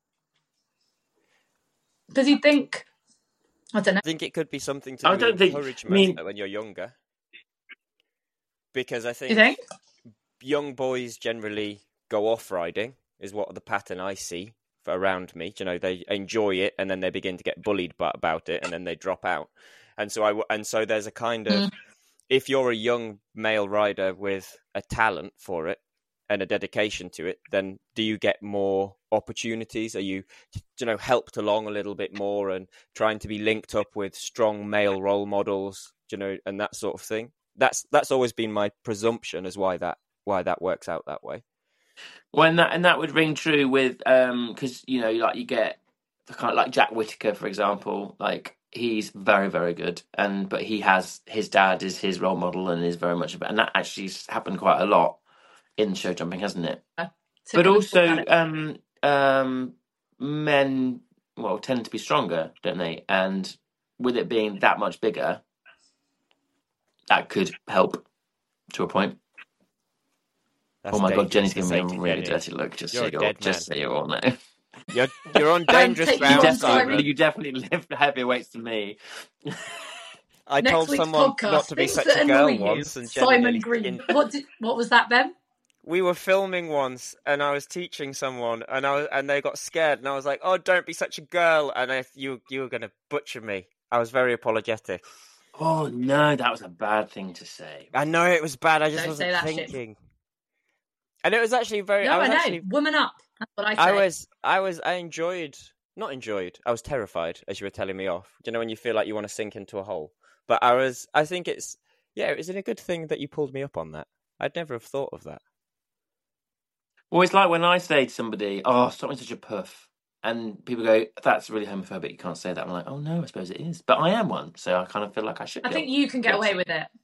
Does he think... I don't know. I think it could be something to I do don't with think- encouragement I mean- when you're younger. Because I think, You think? young boys generally go off riding, is what the pattern I see for around me. You know, they enjoy it and then they begin to get bullied about it and then they drop out. And so I and so there's a kind of, mm. if you're a young male rider with a talent for it and a dedication to it, then do you get more opportunities? Are you, you know, helped along a little bit more and trying to be linked up with strong male role models, you know, and that sort of thing? That's that's always been my presumption as why that why that works out that way. Well, and that and that would ring true with um because you know, like you get the kind of like Jack Whittaker, for example, like he's very very good, and but he has his dad is his role model and is very much about, and that actually happened quite a lot in show jumping, hasn't it? Uh, but also, um, um, men well tend to be stronger, don't they? And with it being that much bigger, that could help to a point. That's oh my God, Jenny's giving me a really Jenny. dirty look. Just so you just so you all know, you're you're on dangerous ground. You definitely, you definitely lift heavier weights than me. I Next told someone podcast, not to be such a girl once, and Jenny Simon Green. What did, what was that, Ben? We were filming once, and I was teaching someone, and I was, and they got scared, and I was like, "Oh, don't be such a girl!" And if you you were going to butcher me, I was very apologetic. Oh no, that was a bad thing to say. I know it was bad. I just don't wasn't thinking. Shit. And it was actually very. No, I was I know. Actually, Woman up. That's what I say. I was. I was. I enjoyed. Not enjoyed. I was terrified as you were telling me off. Do you know when you feel like you want to sink into a hole? But I was. I think it's. Yeah, it was a good thing that you pulled me up on that. I'd never have thought of that. Well, it's like when I say to somebody, "Oh, stop being such a puff," and people go, "That's really homophobic. You can't say that." I'm like, "Oh no, I suppose it is." But I am one, so I kind of feel like I should. I think you can get away with it.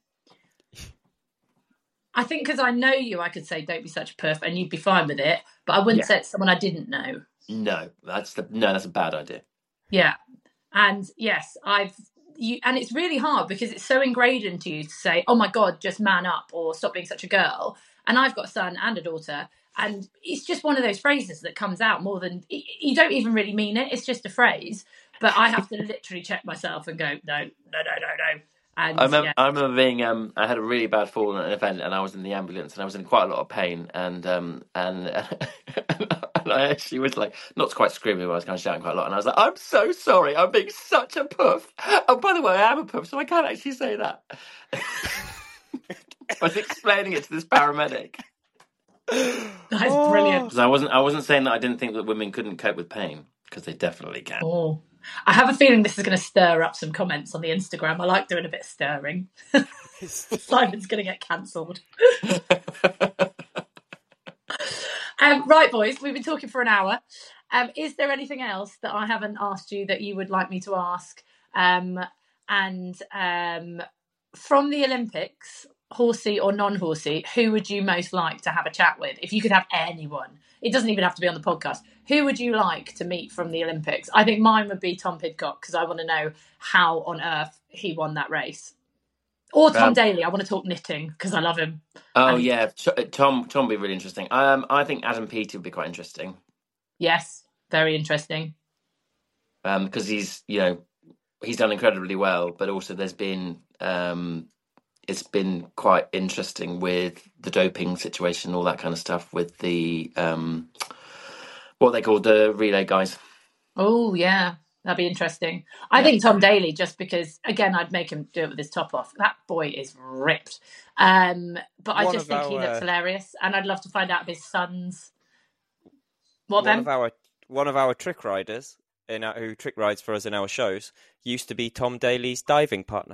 I think because I know you, I could say, "Don't be such a perf," and you'd be fine with it. But I wouldn't yeah. say it to someone I didn't know. No, that's the no, that's a bad idea. Yeah, and yes, I've you, and it's really hard because it's so ingrained into you to say, "Oh my God, just man up," or "Stop being such a girl." And I've got a son and a daughter, and it's just one of those phrases that comes out more than you don't even really mean it. It's just a phrase, but I have to literally check myself and go, "No, no, no, no, no." And, I remember, yeah. I remember being, um, I had a really bad fall at an event, and I was in the ambulance, and I was in quite a lot of pain, and um, and, and I actually was like, not quite screaming, but I was kind of shouting quite a lot, and I was like, "I'm so sorry, I'm being such a puff." Oh, by the way, I am a puff, so I can't actually say that. I was explaining it to this paramedic. That is Oh. brilliant. Because I wasn't, I wasn't saying that I didn't think that women couldn't cope with pain, because they definitely can. Oh, I have a feeling this is going to stir up some comments on the Instagram. I like doing a bit of stirring. Simon's going to get cancelled. um, right, boys, we've been talking for an hour. Um, is there anything else that I haven't asked you that you would like me to ask? Um, and um, from the Olympics, horsey or non-horsey, who would you most like to have a chat with? If you could have anyone, it doesn't even have to be on the podcast. Who would you like to meet from the Olympics? I think mine would be Tom Pidcock, because I want to know how on earth he won that race. Or Tom Um, Daly. I want to talk knitting because I love him. Oh, And- yeah. Tom Tom would be really interesting. Um, I think Adam Peaty would be quite interesting. Yes, very interesting. Um, because he's, you know, he's done incredibly well, but also there's been, um, it's been quite interesting with the doping situation, all that kind of stuff with the, um, what they call the relay guys. Oh, yeah. That'd be interesting. I Yeah. think Tom Daly, just because, again, I'd make him do it with his top off. That boy is ripped. Um, but I One just of think he our, looks uh, hilarious. And I'd love to find out if his sons... What, one Ben? of our one of our trick riders in our, who trick rides for us in our shows used to be Tom Daly's diving partner.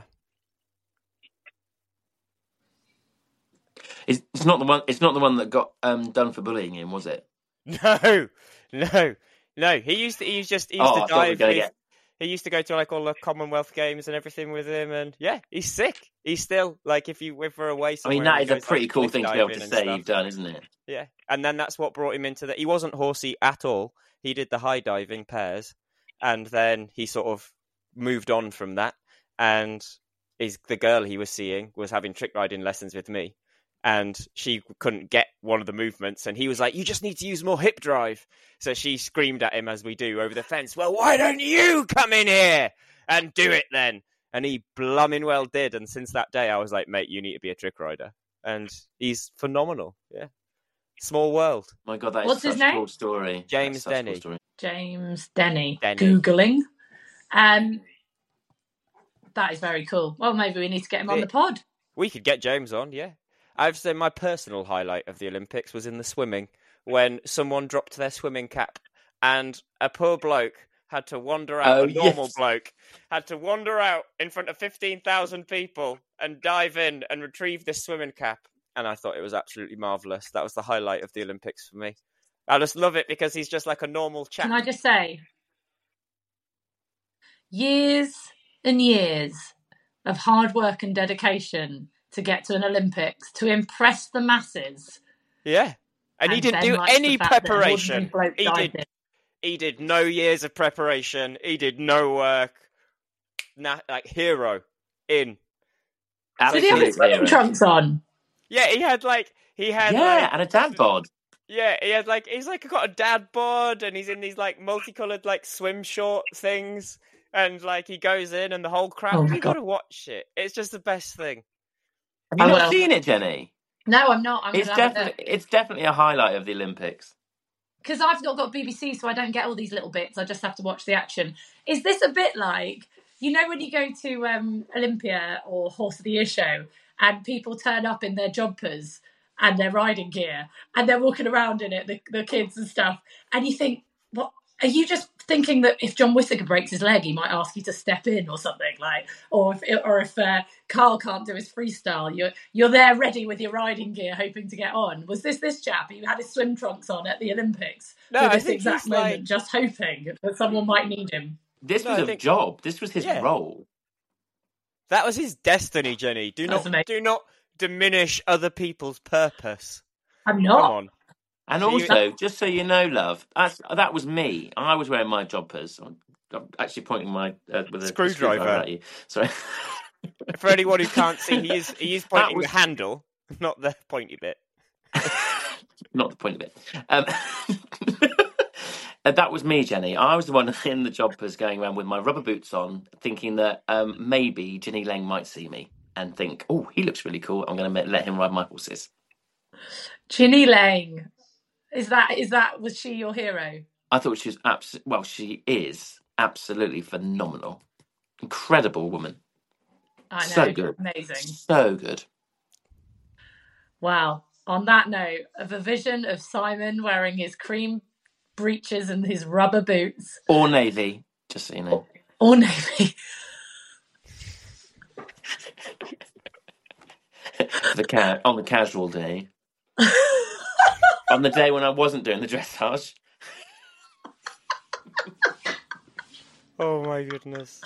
It's, it's not the one. It's not the one that got um, done for bullying him, was it? No, no, no. He used to. He used just. He used Oh, to I thought we were dive. gonna with- get- He used to go to like all the Commonwealth Games and everything with him, and yeah, he's sick. He's still like if you if we're away I somewhere. mean, that he is a goes, like, pretty cool cliff thing to be able to diving and say stuff. you've done, isn't it? Yeah, and then that's what brought him into the. He wasn't horsey at all. He did the high diving pairs, and then he sort of moved on from that. And his the girl he was seeing was having trick riding lessons with me, and she couldn't get one of the movements, and he was like, "You just need to use more hip drive." So she screamed at him as we do over the fence. Well, why don't you come in here and do it then? And he blooming well did. And since that day, I was like, mate, you need to be a trick rider. And he's phenomenal. Yeah. Small world. My God, that is What's such his a name? cool story. James That's such a cool Denny. story. James Denny. Denny. Googling. Um, that is very cool. Well, maybe we need to get him on Yeah. the pod. We could get James on, yeah. I've said my personal highlight of the Olympics was in the swimming, when someone dropped their swimming cap and a poor bloke had to wander out, Oh, a normal yes. bloke, had to wander out in front of fifteen thousand people and dive in and retrieve this swimming cap. And I thought it was absolutely marvellous. That was the highlight of the Olympics for me. I just love it because he's just like a normal chap. Can I just say, years and years of hard work and dedication to get to an Olympics, to impress the masses. Yeah. And, he And didn't Ben do likes any the fact that an ordinary preparation. bloke He dived did in. He did no years of preparation. He did no work. Nah, like hero in. Did he have his Absolute swimming hero. trunks on? Yeah, he had like he had Yeah, like and a dad bod. yeah, he had like he's like got a dad bod and he's in these like multicolored like swim short things and like he goes in and the whole crowd. Oh my You God. gotta watch it. It's just the best thing. Have you I not will. seen it, Jenny? No, I'm not. I'm It's gonna have a definitely it's definitely a highlight of the Olympics. because I've not got B B C, so I don't get all these little bits. I just have to watch the action. Is this a bit like, you know, when you go to um, Olympia or Horse of the Year show and people turn up in their jumpers and their riding gear and they're walking around in it, the, the kids and stuff, and you think, what? Are you just thinking that if John Whittaker breaks his leg, he might ask you to step in or something, like, or if or if uh, Carl can't do his freestyle, you're you're there ready with your riding gear, hoping to get on? Was this this chap who had his swim trunks on at the Olympics No, for I this think exact he's moment, like- just hoping that someone might need him? This No, was I a think- job. This was his Yeah. role. That was his destiny, Jenny. Do That's not amazing. do not diminish other people's purpose. I'm Come not. on. And So you- also, just so you know, love, that's, that was me. I was wearing my jumpers. I'm, I'm actually pointing my uh, with a Screwdriver. screwdriver at you. Sorry. For anyone who can't see, he is he is That pointing was- the handle, not the pointy bit. Not the point of it. Um, and that was me, Jenny. I was the one in the jumpers going around with my rubber boots on, thinking that um, maybe Ginny Lang might see me and think, oh, he looks really cool. I'm going to let him ride my horses. Ginny Lang. Is that is that was she your hero? I thought she was absolutely, well, she is absolutely phenomenal. Incredible woman. I know. So good. Amazing. So good. Wow. On that note, of a vision of Simon wearing his cream breeches and his rubber boots. Or navy, just so you know. Or, or navy. the ca- on the casual day. On the day when I wasn't doing the dressage. Oh my goodness.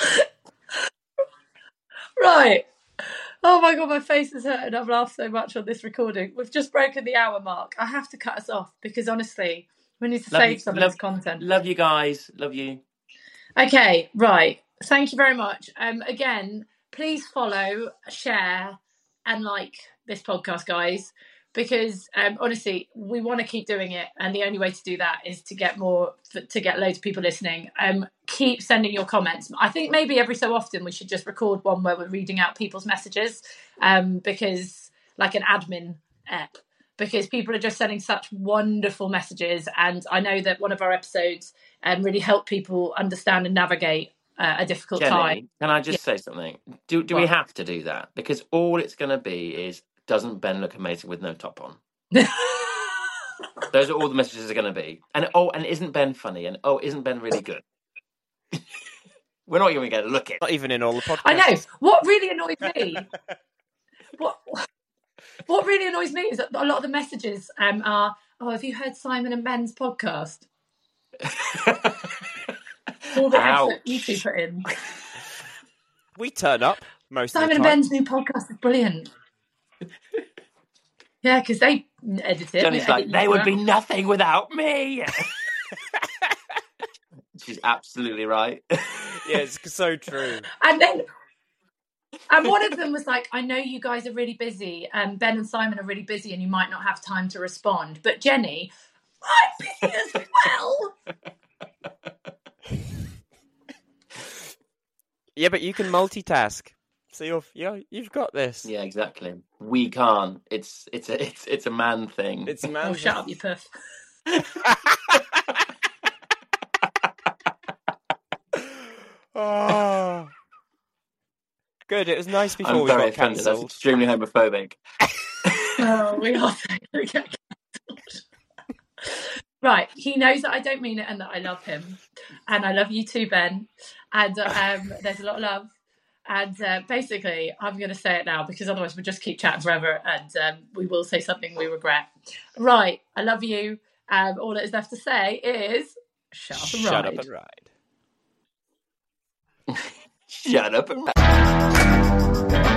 Right. Oh my God, my face is hurting. I've laughed so much on this recording. We've just broken the hour mark. I have to cut us off because honestly, we need to Love save you, some love, of this content. Love you guys. Love you. Okay, right. Thank you very much. Um, again, please follow, share, and like this podcast, guys, because um, honestly, we want to keep doing it, and the only way to do that is to get more, to get loads of people listening. Um, keep sending your comments. I think maybe every so often we should just record one where we're reading out people's messages, um, because like an admin app. Because people are just sending such wonderful messages. And I know that one of our episodes um, really helped people understand and navigate uh, a difficult Jenny, time. can I just yeah. say something? Do do what? we have to do that? Because all it's going to be is, doesn't Ben look amazing with no top on? Those are all the messages are going to be. And oh, and isn't Ben funny? And oh, isn't Ben really good? We're not even going to look at it. Not even in all the podcasts. I know. What really annoys me... what... What really annoys me is that a lot of the messages um, are, oh, have you heard Simon and Ben's podcast? All the Ouch. effort you two put in. We turn up most Simon of the and time. Ben's new podcast is brilliant. Yeah, because they edit it. Johnny's like, they would be nothing without me. She's absolutely right. Yeah, it's so true. And then... And one of them was like, I know you guys are really busy, and um, Ben and Simon are really busy, and you might not have time to respond. But Jenny, I'm busy as well. Yeah, but you can multitask, so you're, you're you've got this. Yeah, exactly. We can't. It's it's a it's it's a man thing. It's a man. Oh, shut up, you puff. Oh. Good, it was nice before I'm we very got offended. cancelled. That's extremely homophobic. Oh, we are so going to get cancelled. Right, he knows that I don't mean it and that I love him. And I love you too, Ben. And um, there's a lot of love. And uh, basically, I'm going to say it now because otherwise we'll just keep chatting forever and um, we will say something we regret. Right, I love you. Um, all that is left to say is shut up and Shut ride. up and ride. Shut up and ride.